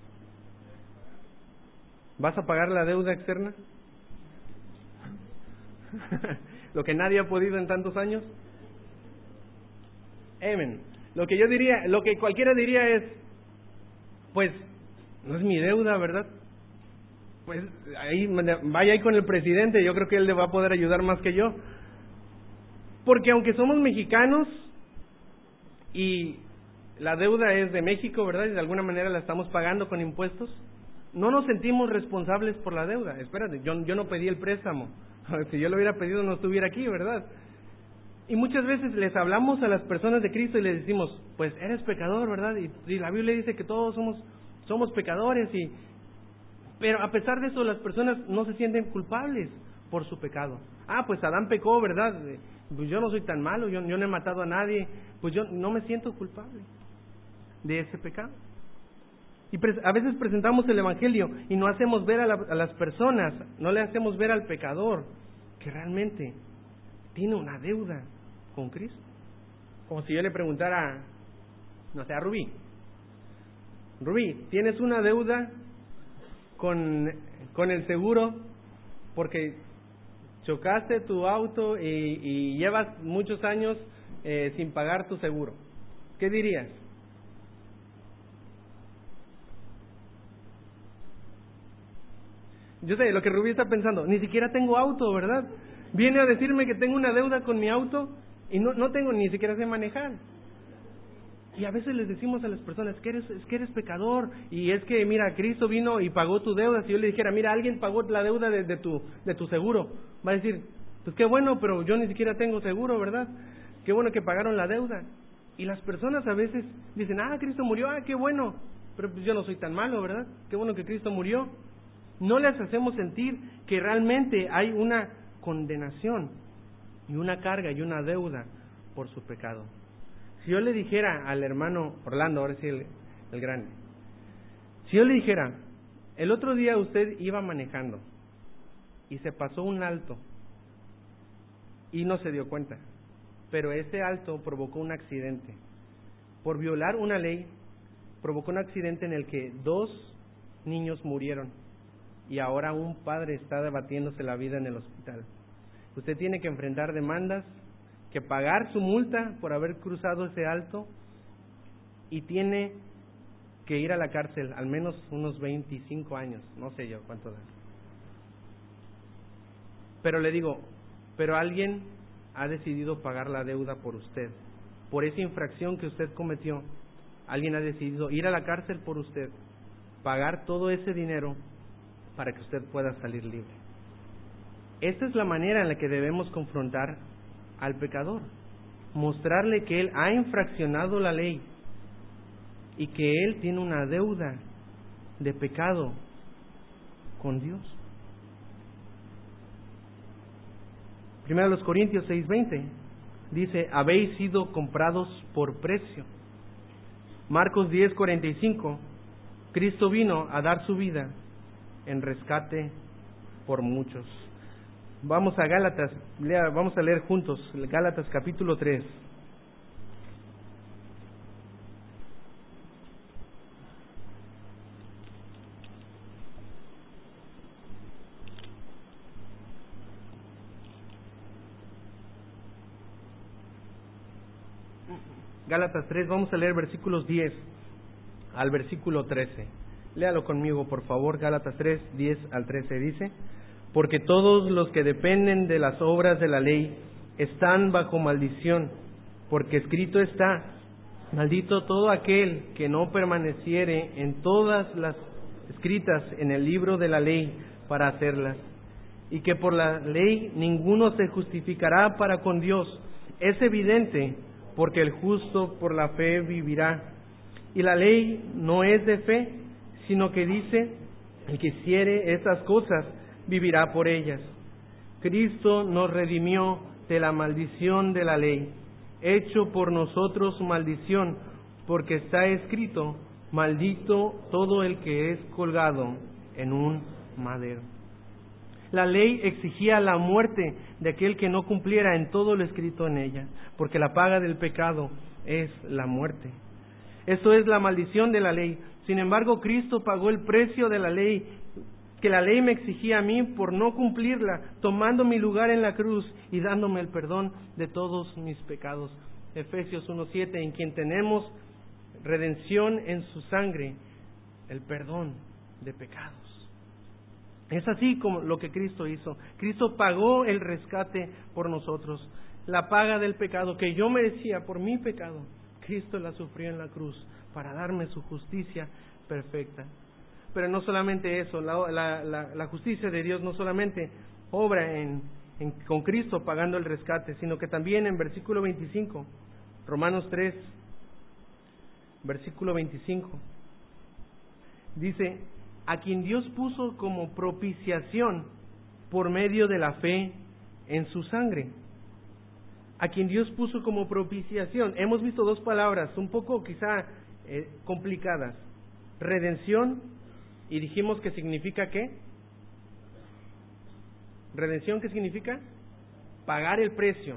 ¿Vas a pagar la deuda externa? Lo que nadie ha podido en tantos años. Amén. Lo que yo diría, lo que cualquiera diría es: pues no es mi deuda, ¿verdad? Pues ahí vaya ahí con el presidente, yo creo que él le va a poder ayudar más que yo. Porque aunque somos mexicanos y la deuda es de México, ¿verdad? Y de alguna manera la estamos pagando con impuestos, no nos sentimos responsables por la deuda. Espérate, yo no pedí el préstamo, Si yo lo hubiera pedido no estuviera aquí, ¿verdad? Y muchas veces les hablamos a las personas de Cristo y les decimos, pues eres pecador, ¿verdad? Y la Biblia dice que todos somos pecadores, pero a pesar de eso las personas no se sienten culpables por su pecado. Pues Adán pecó, ¿verdad? Pues yo no soy tan malo, yo no he matado a nadie, pues yo no me siento culpable de ese pecado. Y a veces presentamos el Evangelio y no hacemos ver a las personas, no le hacemos ver al pecador que realmente tiene una deuda con Cristo. Como si yo le preguntara, no sé, a Rubí, ¿tienes una deuda con el seguro porque chocaste tu auto y llevas muchos años sin pagar tu seguro? ¿Qué dirías? Yo sé lo que Rubí está pensando, ni siquiera tengo auto, ¿verdad? Viene a decirme que tengo una deuda con mi auto y no tengo, ni siquiera sé manejar. Y a veces les decimos a las personas es que eres pecador, y es que mira, Cristo vino y pagó tu deuda. Si yo le dijera, mira, alguien pagó la deuda de tu seguro, va a decir, pues qué bueno, pero yo ni siquiera tengo seguro, ¿verdad? Qué bueno que pagaron la deuda. Y las personas a veces dicen, Cristo murió, qué bueno, pero pues yo no soy tan malo, ¿verdad? Qué bueno que Cristo murió. No les hacemos sentir que realmente hay una condenación y una carga y una deuda por su pecado. Si yo le dijera al hermano Orlando, ahora sí el grande, si yo le dijera, el otro día usted iba manejando y se pasó un alto y no se dio cuenta, pero ese alto provocó un accidente. Por violar una ley, provocó un accidente en el que 2 niños murieron y ahora un padre está debatiéndose la vida en el hospital. Usted tiene que enfrentar demandas, que pagar su multa por haber cruzado ese alto y tiene que ir a la cárcel al menos unos 25 años, no sé yo cuánto da. Pero le digo, pero alguien ha decidido pagar la deuda por usted, por esa infracción que usted cometió. Alguien ha decidido ir a la cárcel por usted, pagar todo ese dinero para que usted pueda salir libre. Esta es la manera en la que debemos confrontar al pecador, mostrarle que él ha infraccionado la ley y que él tiene una deuda de pecado con Dios. 1 Corintios 6:20 dice, habéis sido comprados por precio. Marcos 10:45, Cristo vino a dar su vida en rescate por muchos. Vamos a Gálatas, vamos a leer juntos Gálatas capítulo 3. Gálatas 3, vamos a leer versículos 10 al versículo 13. Léalo conmigo, por favor. Gálatas 3, 10 al 13 dice, porque todos los que dependen de las obras de la ley están bajo maldición, porque escrito está, maldito todo aquel que no permaneciere en todas las escritas en el libro de la ley para hacerlas, y que por la ley ninguno se justificará para con Dios. Es evidente, porque el justo por la fe vivirá. Y la ley no es de fe, sino que dice, el que hiciere estas cosas vivirá por ellas. Cristo nos redimió de la maldición de la ley, hecho por nosotros maldición, porque está escrito, maldito todo el que es colgado en un madero. La ley exigía la muerte de aquel que no cumpliera en todo lo escrito en ella, porque la paga del pecado es la muerte. Esto es la maldición de la ley. Sin embargo, Cristo pagó el precio de la ley, que la ley me exigía a mí por no cumplirla, tomando mi lugar en la cruz y dándome el perdón de todos mis pecados. Efesios 1:7, en quien tenemos redención en su sangre, el perdón de pecados. Es así como lo que Cristo hizo. Cristo pagó el rescate por nosotros. La paga del pecado que yo merecía por mi pecado, Cristo la sufrió en la cruz para darme su justicia perfecta. Pero no solamente eso, la justicia de Dios no solamente obra con Cristo pagando el rescate, sino que también en versículo 25, Romanos 3, versículo 25, dice: a quien Dios puso como propiciación por medio de la fe en su sangre. A quien Dios puso como propiciación. Hemos visto dos palabras un poco quizá complicadas: redención, y dijimos que significa ¿qué? Redención, ¿qué significa? Pagar el precio.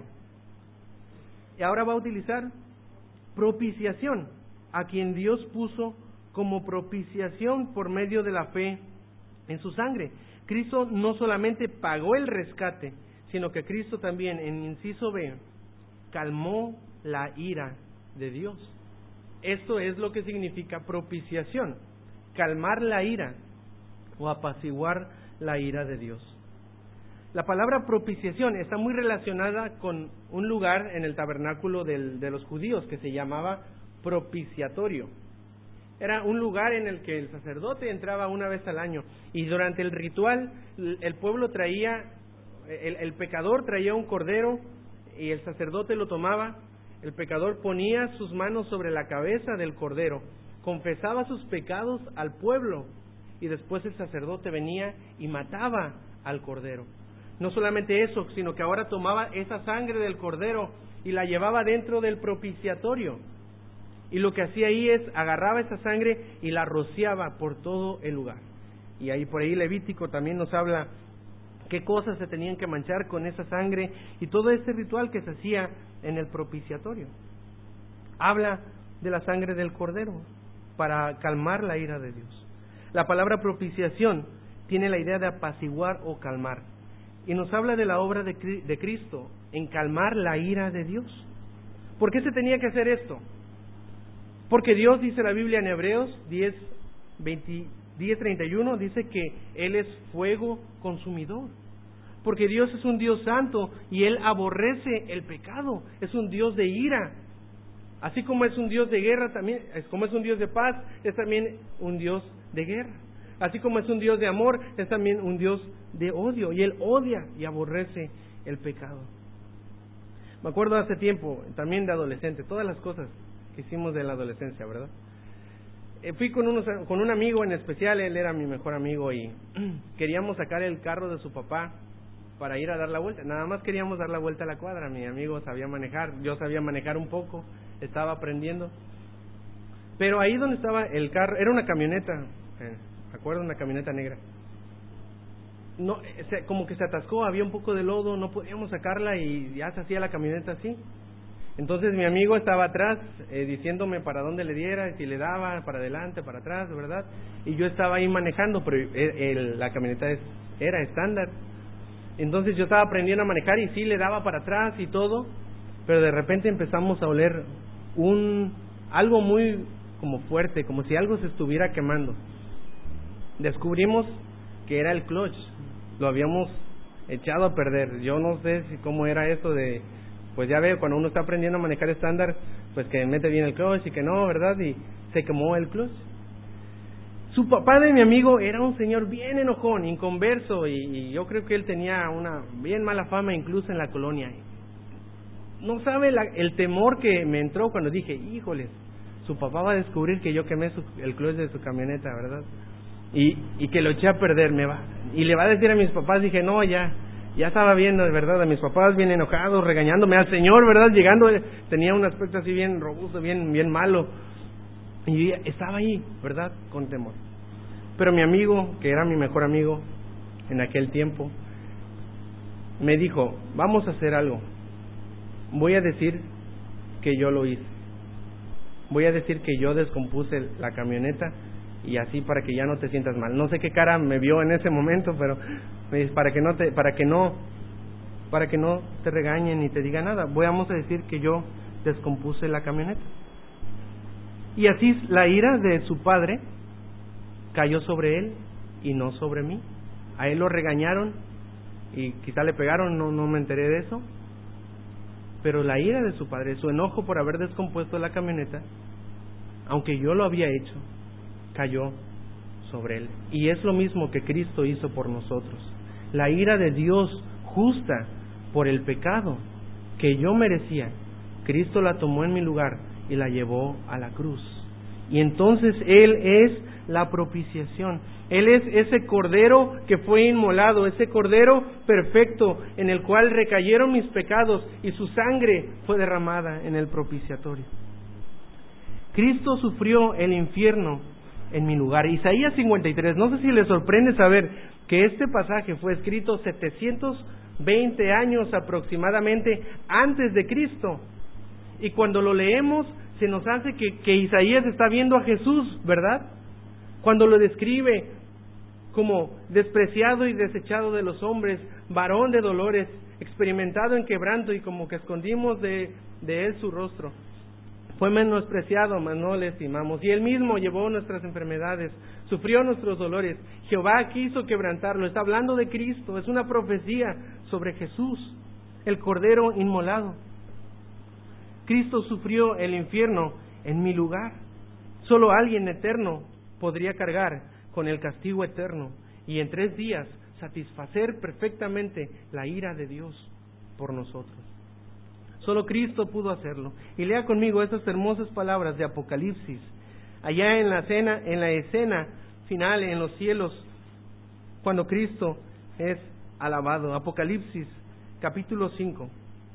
Y ahora va a utilizar propiciación, a quien Dios puso como propiciación por medio de la fe en su sangre. Cristo no solamente pagó el rescate, sino que Cristo también, en inciso B, calmó la ira de Dios. Esto es lo que significa propiciación: calmar la ira o apaciguar la ira de Dios. La palabra propiciación está muy relacionada con un lugar en el tabernáculo de los judíos que se llamaba propiciatorio. Era un lugar en el que el sacerdote entraba una vez al año, y durante el ritual el pueblo traía, el pecador traía un cordero, y el sacerdote lo tomaba. El pecador ponía sus manos sobre la cabeza del cordero, confesaba sus pecados al pueblo, y después el sacerdote venía y mataba al cordero. No solamente eso, sino que ahora tomaba esa sangre del cordero y la llevaba dentro del propiciatorio. Y lo que hacía ahí es agarraba esa sangre y la rociaba por todo el lugar. Y ahí por ahí Levítico también nos habla qué cosas se tenían que manchar con esa sangre, y todo este ritual que se hacía en el propiciatorio. Habla de la sangre del cordero para calmar la ira de Dios. La palabra propiciación tiene la idea de apaciguar o calmar, y nos habla de la obra de Cristo en calmar la ira de Dios. ¿Por qué se tenía que hacer esto? Porque Dios, dice la Biblia en Hebreos 10:31, dice que Él es fuego consumidor. Porque Dios es un Dios santo y Él aborrece el pecado, es un Dios de ira. Así como es un Dios de guerra, también, como es un Dios de paz, es también un Dios de guerra. Así como es un Dios de amor, es también un Dios de odio, y Él odia y aborrece el pecado. Me acuerdo hace tiempo, también de adolescente, todas las cosas que hicimos de la adolescencia, ¿verdad? Fui con un amigo en especial, él era mi mejor amigo, y queríamos sacar el carro de su papá para ir a dar la vuelta. Nada más queríamos dar la vuelta a la cuadra. Mi amigo sabía manejar, yo sabía manejar un poco, estaba aprendiendo. Pero ahí donde estaba el carro, era una camioneta, ¿me acuerdo? Una camioneta negra. No, como que se atascó, había un poco de lodo, no podíamos sacarla y ya se hacía la camioneta así. Entonces mi amigo estaba atrás diciéndome para dónde le diera, si le daba, para adelante, para atrás, ¿verdad? Y yo estaba ahí manejando, pero la camioneta era estándar. Entonces yo estaba aprendiendo a manejar y sí le daba para atrás y todo, pero de repente empezamos a oler algo muy como fuerte, como si algo se estuviera quemando. Descubrimos que era el clutch, lo habíamos echado a perder. Yo no sé cómo era eso de, pues ya veo, cuando uno está aprendiendo a manejar estándar, pues que mete bien el clutch y que no, ¿verdad? Y se quemó el clutch. Su papá de mi amigo era un señor bien enojón, inconverso, y yo creo que él tenía una bien mala fama incluso en la colonia. No sabe el temor que me entró cuando dije, híjoles, su papá va a descubrir que yo quemé el clutch de su camioneta, ¿verdad? Y que lo eché a perder, y le va a decir a mis papás. Dije, no, ya estaba viendo, de verdad, a mis papás bien enojados, regañándome, al señor, ¿verdad? Llegando, tenía un aspecto así bien robusto, bien malo, y estaba ahí, ¿verdad? Con temor. Pero mi amigo, que era mi mejor amigo en aquel tiempo, me dijo, vamos a hacer algo. Voy a decir que yo lo hice. Voy a decir que yo descompuse la camioneta, y así para que ya no te sientas mal. No sé qué cara me vio en ese momento, pero me dice, para que no te regañen ni te digan nada, vamos a decir que yo descompuse la camioneta. Y así la ira de su padre cayó sobre él y no sobre mí. A él lo regañaron y quizá le pegaron, no me enteré de eso, pero la ira de su padre, su enojo por haber descompuesto la camioneta, aunque yo lo había hecho, cayó sobre él. Y es lo mismo que Cristo hizo por nosotros. la ira de Dios justa por el pecado que yo merecía, Cristo la tomó en mi lugar y la llevó a la cruz. Y entonces Él es la propiciación. Él es ese cordero que fue inmolado, ese cordero perfecto en el cual recayeron mis pecados y su sangre fue derramada en el propiciatorio. Cristo sufrió el infierno en mi lugar. Isaías 53, no sé si les sorprende saber que este pasaje fue escrito 720 años aproximadamente antes de Cristo. Y cuando lo leemos se nos hace que Isaías está viendo a Jesús, ¿verdad? Cuando lo describe como despreciado y desechado de los hombres, varón de dolores, experimentado en quebranto y como que escondimos de él su rostro. Fue menospreciado, mas no le estimamos. Y Él mismo llevó nuestras enfermedades, sufrió nuestros dolores. Jehová quiso quebrantarlo. Está hablando de Cristo, es una profecía sobre Jesús, el Cordero inmolado. Cristo sufrió el infierno en mi lugar. Solo alguien eterno podría cargar con el castigo eterno y en 3 días satisfacer perfectamente la ira de Dios por nosotros. Solo Cristo pudo hacerlo. Y lea conmigo estas hermosas palabras de Apocalipsis, allá en la escena final en los cielos, cuando Cristo es alabado. Apocalipsis, capítulo 5.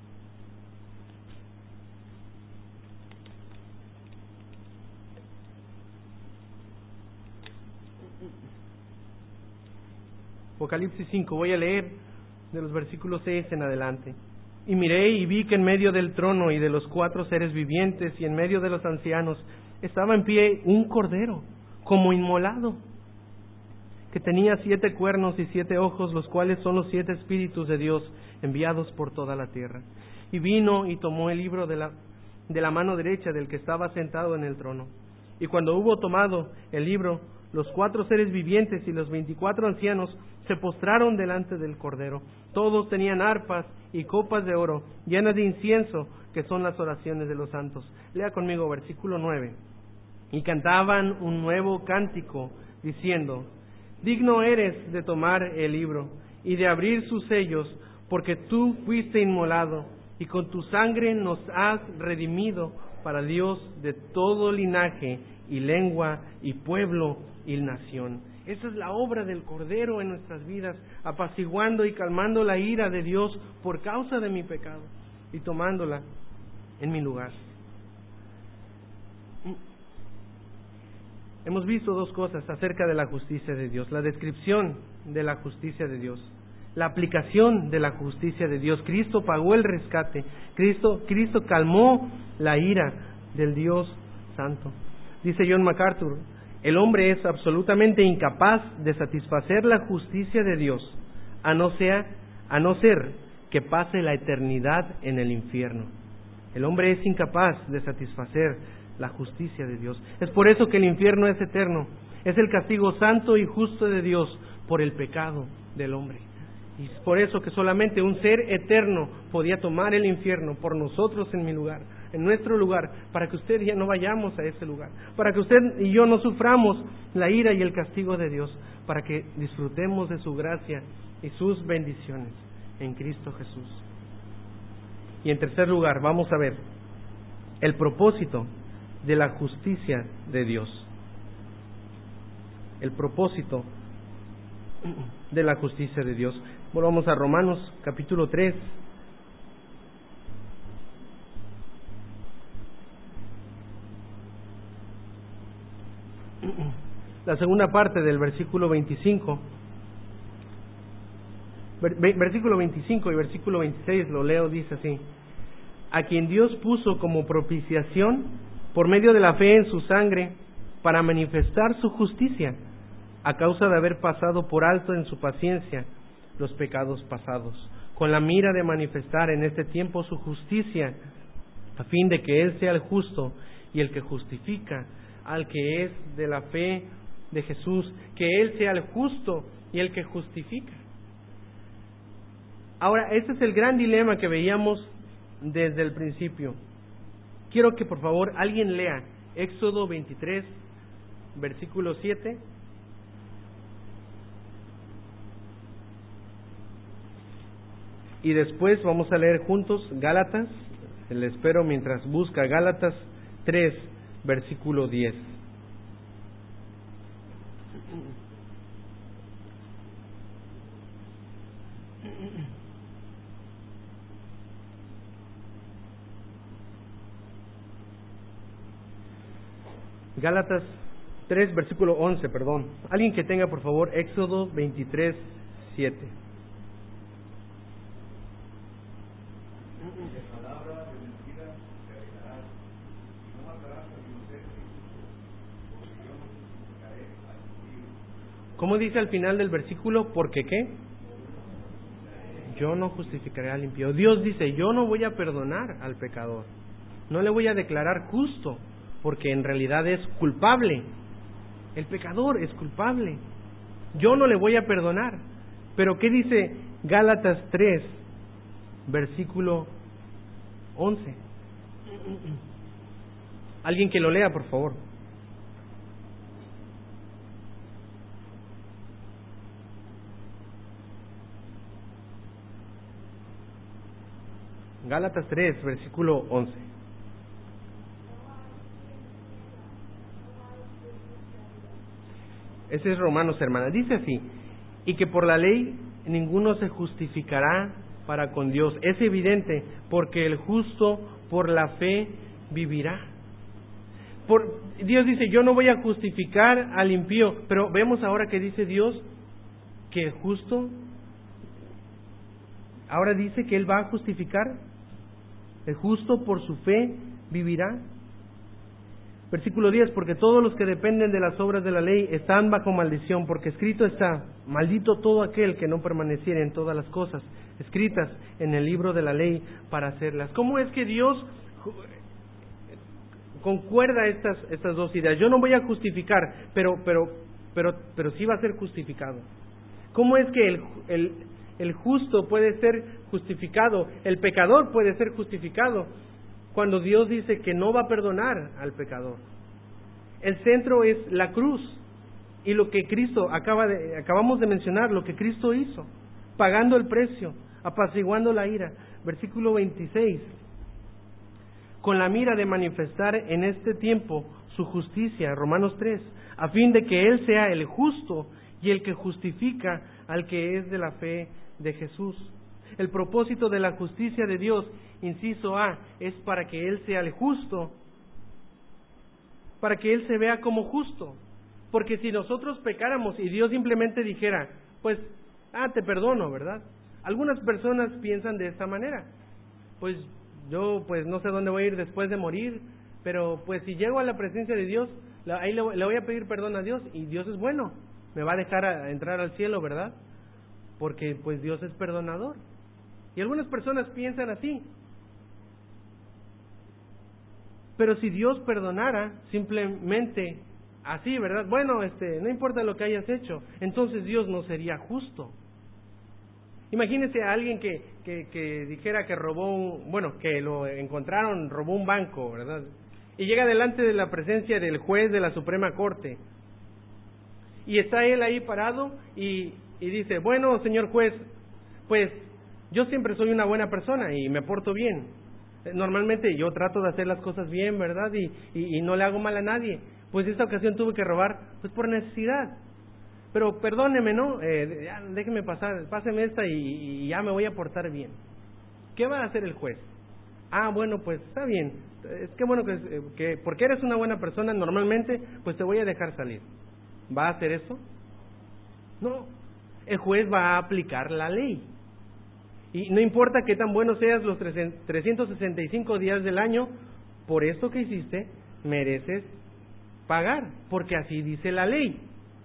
Apocalipsis 5, voy a leer de los versículos 6 en adelante. Y miré y vi que en medio del trono y de los 4 seres vivientes y en medio de los ancianos estaba en pie un cordero, como inmolado, que tenía 7 cuernos y 7 ojos, los cuales son los 7 espíritus de Dios enviados por toda la tierra. Y vino y tomó el libro de la mano derecha del que estaba sentado en el trono. Y cuando hubo tomado el libro, los 4 seres vivientes y los 24 ancianos se postraron delante del Cordero. Todos tenían arpas y copas de oro llenas de incienso, que son las oraciones de los santos. Lea conmigo versículo 9. Y cantaban un nuevo cántico, diciendo: digno eres de tomar el libro y de abrir sus sellos, porque tú fuiste inmolado y con tu sangre nos has redimido para Dios de todo linaje y lengua y pueblo y nación. Esa es la obra del Cordero en nuestras vidas, apaciguando y calmando la ira de Dios por causa de mi pecado y tomándola en mi lugar. Hemos visto 2 cosas acerca de la justicia de Dios: la descripción de la justicia de Dios, la aplicación de la justicia de Dios. Cristo pagó el rescate, Cristo calmó la ira del Dios Santo. Dice John MacArthur: el hombre es absolutamente incapaz de satisfacer la justicia de Dios, a no ser que pase la eternidad en el infierno. El hombre es incapaz de satisfacer la justicia de Dios. Es por eso que el infierno es eterno. Es el castigo santo y justo de Dios por el pecado del hombre. Y es por eso que solamente un ser eterno podía tomar el infierno por nosotros en mi lugar, en nuestro lugar, para que usted y yo no vayamos a ese lugar, para que usted y yo no suframos la ira y el castigo de Dios, para que disfrutemos de su gracia y sus bendiciones en Cristo Jesús. Y en tercer lugar, vamos a ver el propósito de la justicia de Dios. El propósito de la justicia de Dios. Volvamos a Romanos capítulo 3. La segunda parte del versículo 25. Versículo 25 y versículo 26 lo leo, dice así: a quien Dios puso como propiciación por medio de la fe en su sangre, para manifestar su justicia, a causa de haber pasado por alto en su paciencia los pecados pasados, con la mira de manifestar en este tiempo su justicia, a fin de que Él sea el justo y el que justifica al que es de la fe de Jesús, que Él sea el justo y el que justifica. Ahora, este es el gran dilema que veíamos desde el principio. Quiero que por favor alguien lea Éxodo 23, versículo 7. y después vamos a leer juntos Gálatas. Le espero mientras busca Gálatas 3, versículo 10. Gálatas 3, versículo 11, perdón. Alguien que tenga, por favor, Éxodo 23, 7. ¿Cómo dice al final del versículo? ¿Porque qué? Yo no justificaré al impío. Dios dice, yo no voy a perdonar al pecador. No le voy a declarar justo, porque en realidad es culpable. El pecador es culpable. Yo no le voy a perdonar. Pero ¿qué dice Gálatas 3, versículo 11? Alguien que lo lea, por favor. Gálatas 3, versículo 11. Ese es Romanos, hermana. Dice así: y que por la ley ninguno se justificará para con Dios. Es evidente, porque el justo por la fe vivirá. Dios dice, yo no voy a justificar al impío, pero vemos ahora que dice Dios que el justo, ahora dice que Él va a justificar. El justo por su fe vivirá. Versículo 10, porque todos los que dependen de las obras de la ley están bajo maldición, porque escrito está, maldito todo aquel que no permaneciera en todas las cosas escritas en el libro de la ley para hacerlas. ¿Cómo es que Dios concuerda estas dos ideas? Yo no voy a justificar, pero sí va a ser justificado. ¿Cómo es que el justo puede ser justificado, el pecador puede ser justificado, cuando Dios dice que no va a perdonar al pecador? El centro es la cruz y lo que Cristo acabamos de mencionar, lo que Cristo hizo, pagando el precio, apaciguando la ira. Versículo 26, con la mira de manifestar en este tiempo su justicia, Romanos 3, a fin de que Él sea el justo y el que justifica al que es de la fe de Jesús. El propósito de la justicia de Dios, inciso A, es para que Él sea el justo, para que Él se vea como justo. Porque si nosotros pecáramos y Dios simplemente dijera, pues, te perdono, ¿verdad? Algunas personas piensan de esta manera. Pues yo no sé dónde voy a ir después de morir, pero pues si llego a la presencia de Dios, ahí le voy a pedir perdón a Dios y Dios es bueno, me va a dejar entrar al cielo, ¿verdad? Porque pues Dios es perdonador. Y algunas personas piensan así. Pero si Dios perdonara simplemente así, ¿verdad? Bueno, no importa lo que hayas hecho, entonces Dios no sería justo. Imagínese a alguien que dijera que robó que lo encontraron, robó un banco, ¿verdad? Y llega delante de la presencia del juez de la Suprema Corte. Y está él ahí parado y dice, bueno, señor juez, pues yo siempre soy una buena persona y me porto bien. Normalmente yo trato de hacer las cosas bien, ¿verdad? Y no le hago mal a nadie. Pues esta ocasión tuve que robar, pues por necesidad. Pero perdóneme, ¿no? Déjeme pasar, páseme esta y ya me voy a portar bien. ¿Qué va a hacer el juez? Bueno, pues está bien. Es que bueno que porque eres una buena persona, normalmente, pues te voy a dejar salir. ¿Va a hacer eso? No. El juez va a aplicar la ley. Y no importa qué tan bueno seas los 365 días del año, por esto que hiciste, mereces pagar, porque así dice la ley.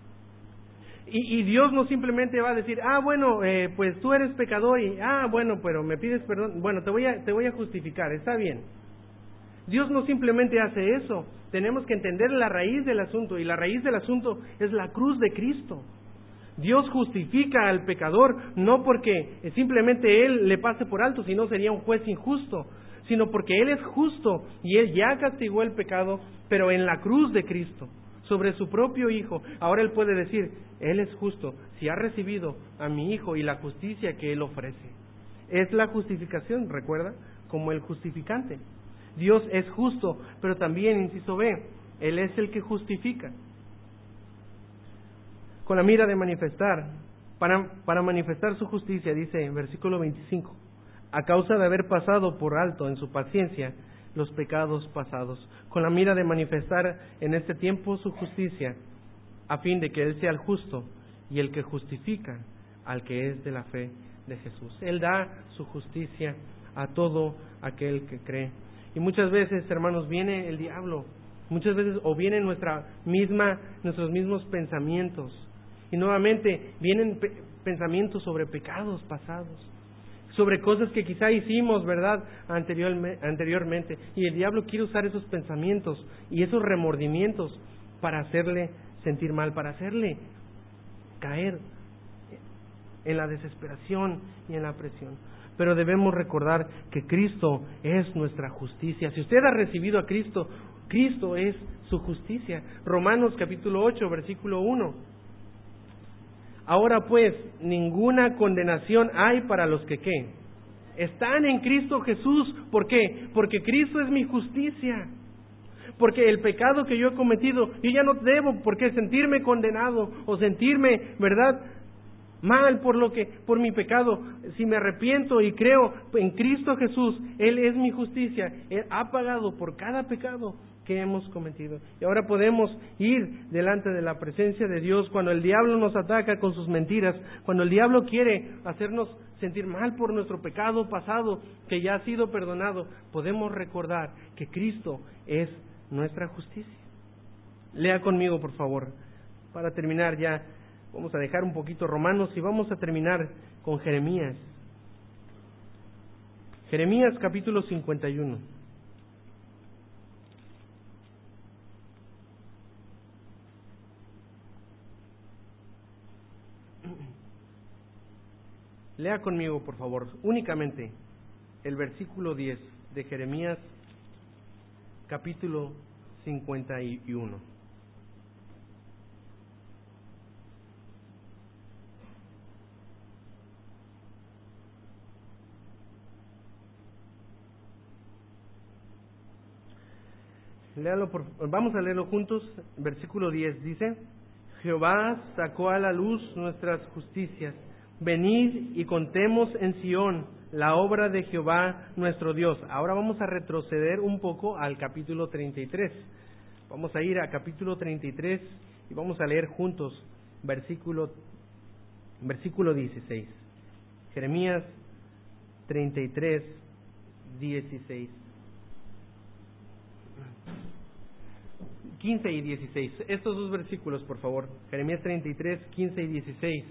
Y Dios no simplemente va a decir, pues tú eres pecador y, bueno, pero me pides perdón, bueno, te voy a justificar, está bien. Dios no simplemente hace eso, tenemos que entender la raíz del asunto, y la raíz del asunto es la cruz de Cristo. Dios justifica al pecador no porque simplemente Él le pase por alto, sino sería un juez injusto, sino porque Él es justo y Él ya castigó el pecado, pero en la cruz de Cristo, sobre su propio Hijo. Ahora Él puede decir, Él es justo si ha recibido a mi Hijo y la justicia que Él ofrece. es la justificación, recuerda, como el justificante. Dios es justo, pero también, inciso B, Él es el que justifica. Con la mira de manifestar, para manifestar su justicia, dice en versículo 25, a causa de haber pasado por alto en su paciencia los pecados pasados, con la mira de manifestar en este tiempo su justicia, a fin de que Él sea el justo y el que justifica al que es de la fe de Jesús. Él da su justicia a todo aquel que cree. Y muchas veces, hermanos, viene el diablo, muchas veces, o vienen nuestros mismos pensamientos, y nuevamente vienen pensamientos sobre pecados pasados, sobre cosas que quizá hicimos, ¿verdad?, anteriormente, y el diablo quiere usar esos pensamientos y esos remordimientos para hacerle sentir mal, para hacerle caer en la desesperación y en la presión. Pero debemos recordar que Cristo es nuestra justicia. Si usted ha recibido a Cristo, Cristo es su justicia. Romanos capítulo 8, versículo 1. Ahora pues, ninguna condenación hay para los que ¿qué? Están en Cristo Jesús. ¿Por qué? Porque Cristo es mi justicia. Porque el pecado que yo he cometido, yo ya no debo por qué sentirme condenado o sentirme, ¿verdad?, mal por mi pecado. Si me arrepiento y creo en Cristo Jesús, Él es mi justicia. Él ha pagado por cada pecado que hemos cometido. Y ahora podemos ir delante de la presencia de Dios cuando el diablo nos ataca con sus mentiras, cuando el diablo quiere hacernos sentir mal por nuestro pecado pasado que ya ha sido perdonado. Podemos recordar que Cristo es nuestra justicia. Lea conmigo, por favor, para terminar ya. Vamos a dejar un poquito Romanos y vamos a terminar con Jeremías. Jeremías capítulo 51. Lea conmigo, por favor, únicamente el versículo 10 de Jeremías capítulo 51. Vamos a leerlo juntos. Versículo 10 dice: Jehová sacó a la luz nuestras justicias. Venid y contemos en Sión la obra de Jehová nuestro Dios. Ahora vamos a retroceder un poco al capítulo 33. Vamos a ir a capítulo 33 y vamos a leer juntos versículo 16. Jeremías 33, 16. 15 y 16. Estos dos versículos, por favor. Jeremías 33, 15 y 16.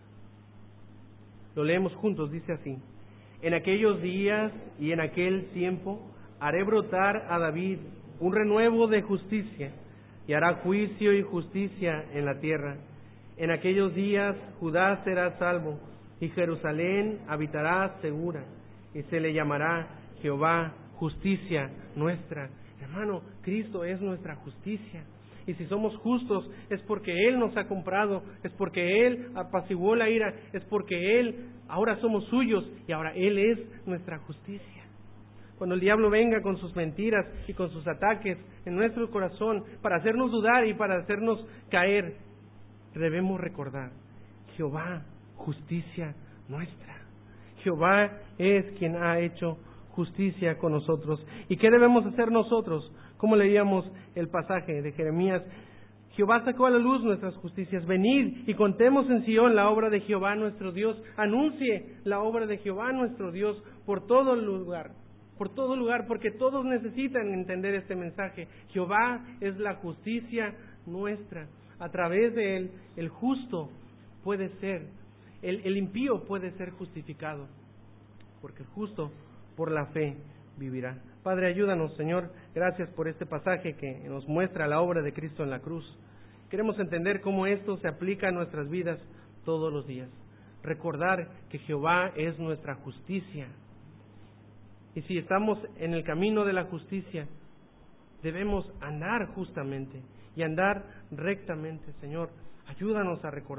Lo leemos juntos, dice así: En aquellos días y en aquel tiempo haré brotar a David un renuevo de justicia, y hará juicio y justicia en la tierra. En aquellos días Judá será salvo, y Jerusalén habitará segura, y se le llamará Jehová justicia nuestra. Hermano, Cristo es nuestra justicia. Y si somos justos es porque Él nos ha comprado, es porque Él apaciguó la ira, es porque Él, ahora somos suyos y ahora Él es nuestra justicia. Cuando el diablo venga con sus mentiras y con sus ataques en nuestro corazón para hacernos dudar y para hacernos caer, debemos recordar: Jehová, justicia nuestra. Jehová es quien ha hecho justicia con nosotros. ¿Y qué debemos hacer nosotros? Como leíamos el pasaje de Jeremías: Jehová sacó a la luz nuestras justicias. Venid y contemos en Sión la obra de Jehová nuestro Dios. Anuncie la obra de Jehová nuestro Dios por todo lugar, porque todos necesitan entender este mensaje. Jehová es la justicia nuestra. A través de Él, el justo puede ser, el impío puede ser justificado, porque el justo por la fe vivirá. Padre, ayúdanos, Señor. Gracias por este pasaje que nos muestra la obra de Cristo en la cruz. Queremos entender cómo esto se aplica a nuestras vidas todos los días. Recordar que Jehová es nuestra justicia. Y si estamos en el camino de la justicia, debemos andar justamente y andar rectamente. Señor, ayúdanos a recordar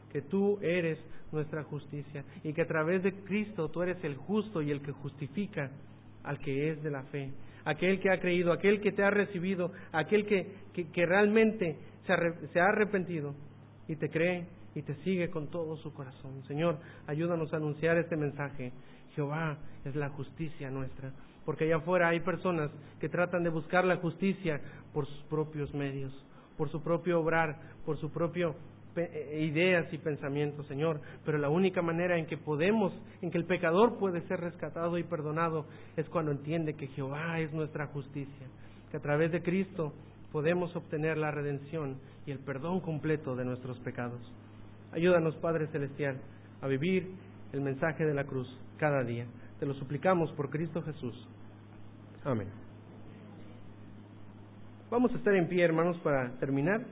que tú eres nuestra justicia y que a través de Cristo tú eres el justo y el que justifica al que es de la fe, aquel que ha creído, aquel que te ha recibido, aquel que realmente se ha arrepentido y te cree y te sigue con todo su corazón. Señor, ayúdanos a anunciar este mensaje. Jehová es la justicia nuestra, porque allá afuera hay personas que tratan de buscar la justicia por sus propios medios, por su propio obrar, por su propio ideas y pensamientos, Señor, pero la única manera en que el pecador puede ser rescatado y perdonado es cuando entiende que Jehová es nuestra justicia, que a través de Cristo podemos obtener la redención y el perdón completo de nuestros pecados. Ayúdanos, Padre Celestial, a vivir el mensaje de la cruz cada día. Te lo suplicamos por Cristo Jesús. Amén. Vamos a estar en pie, hermanos, para terminar.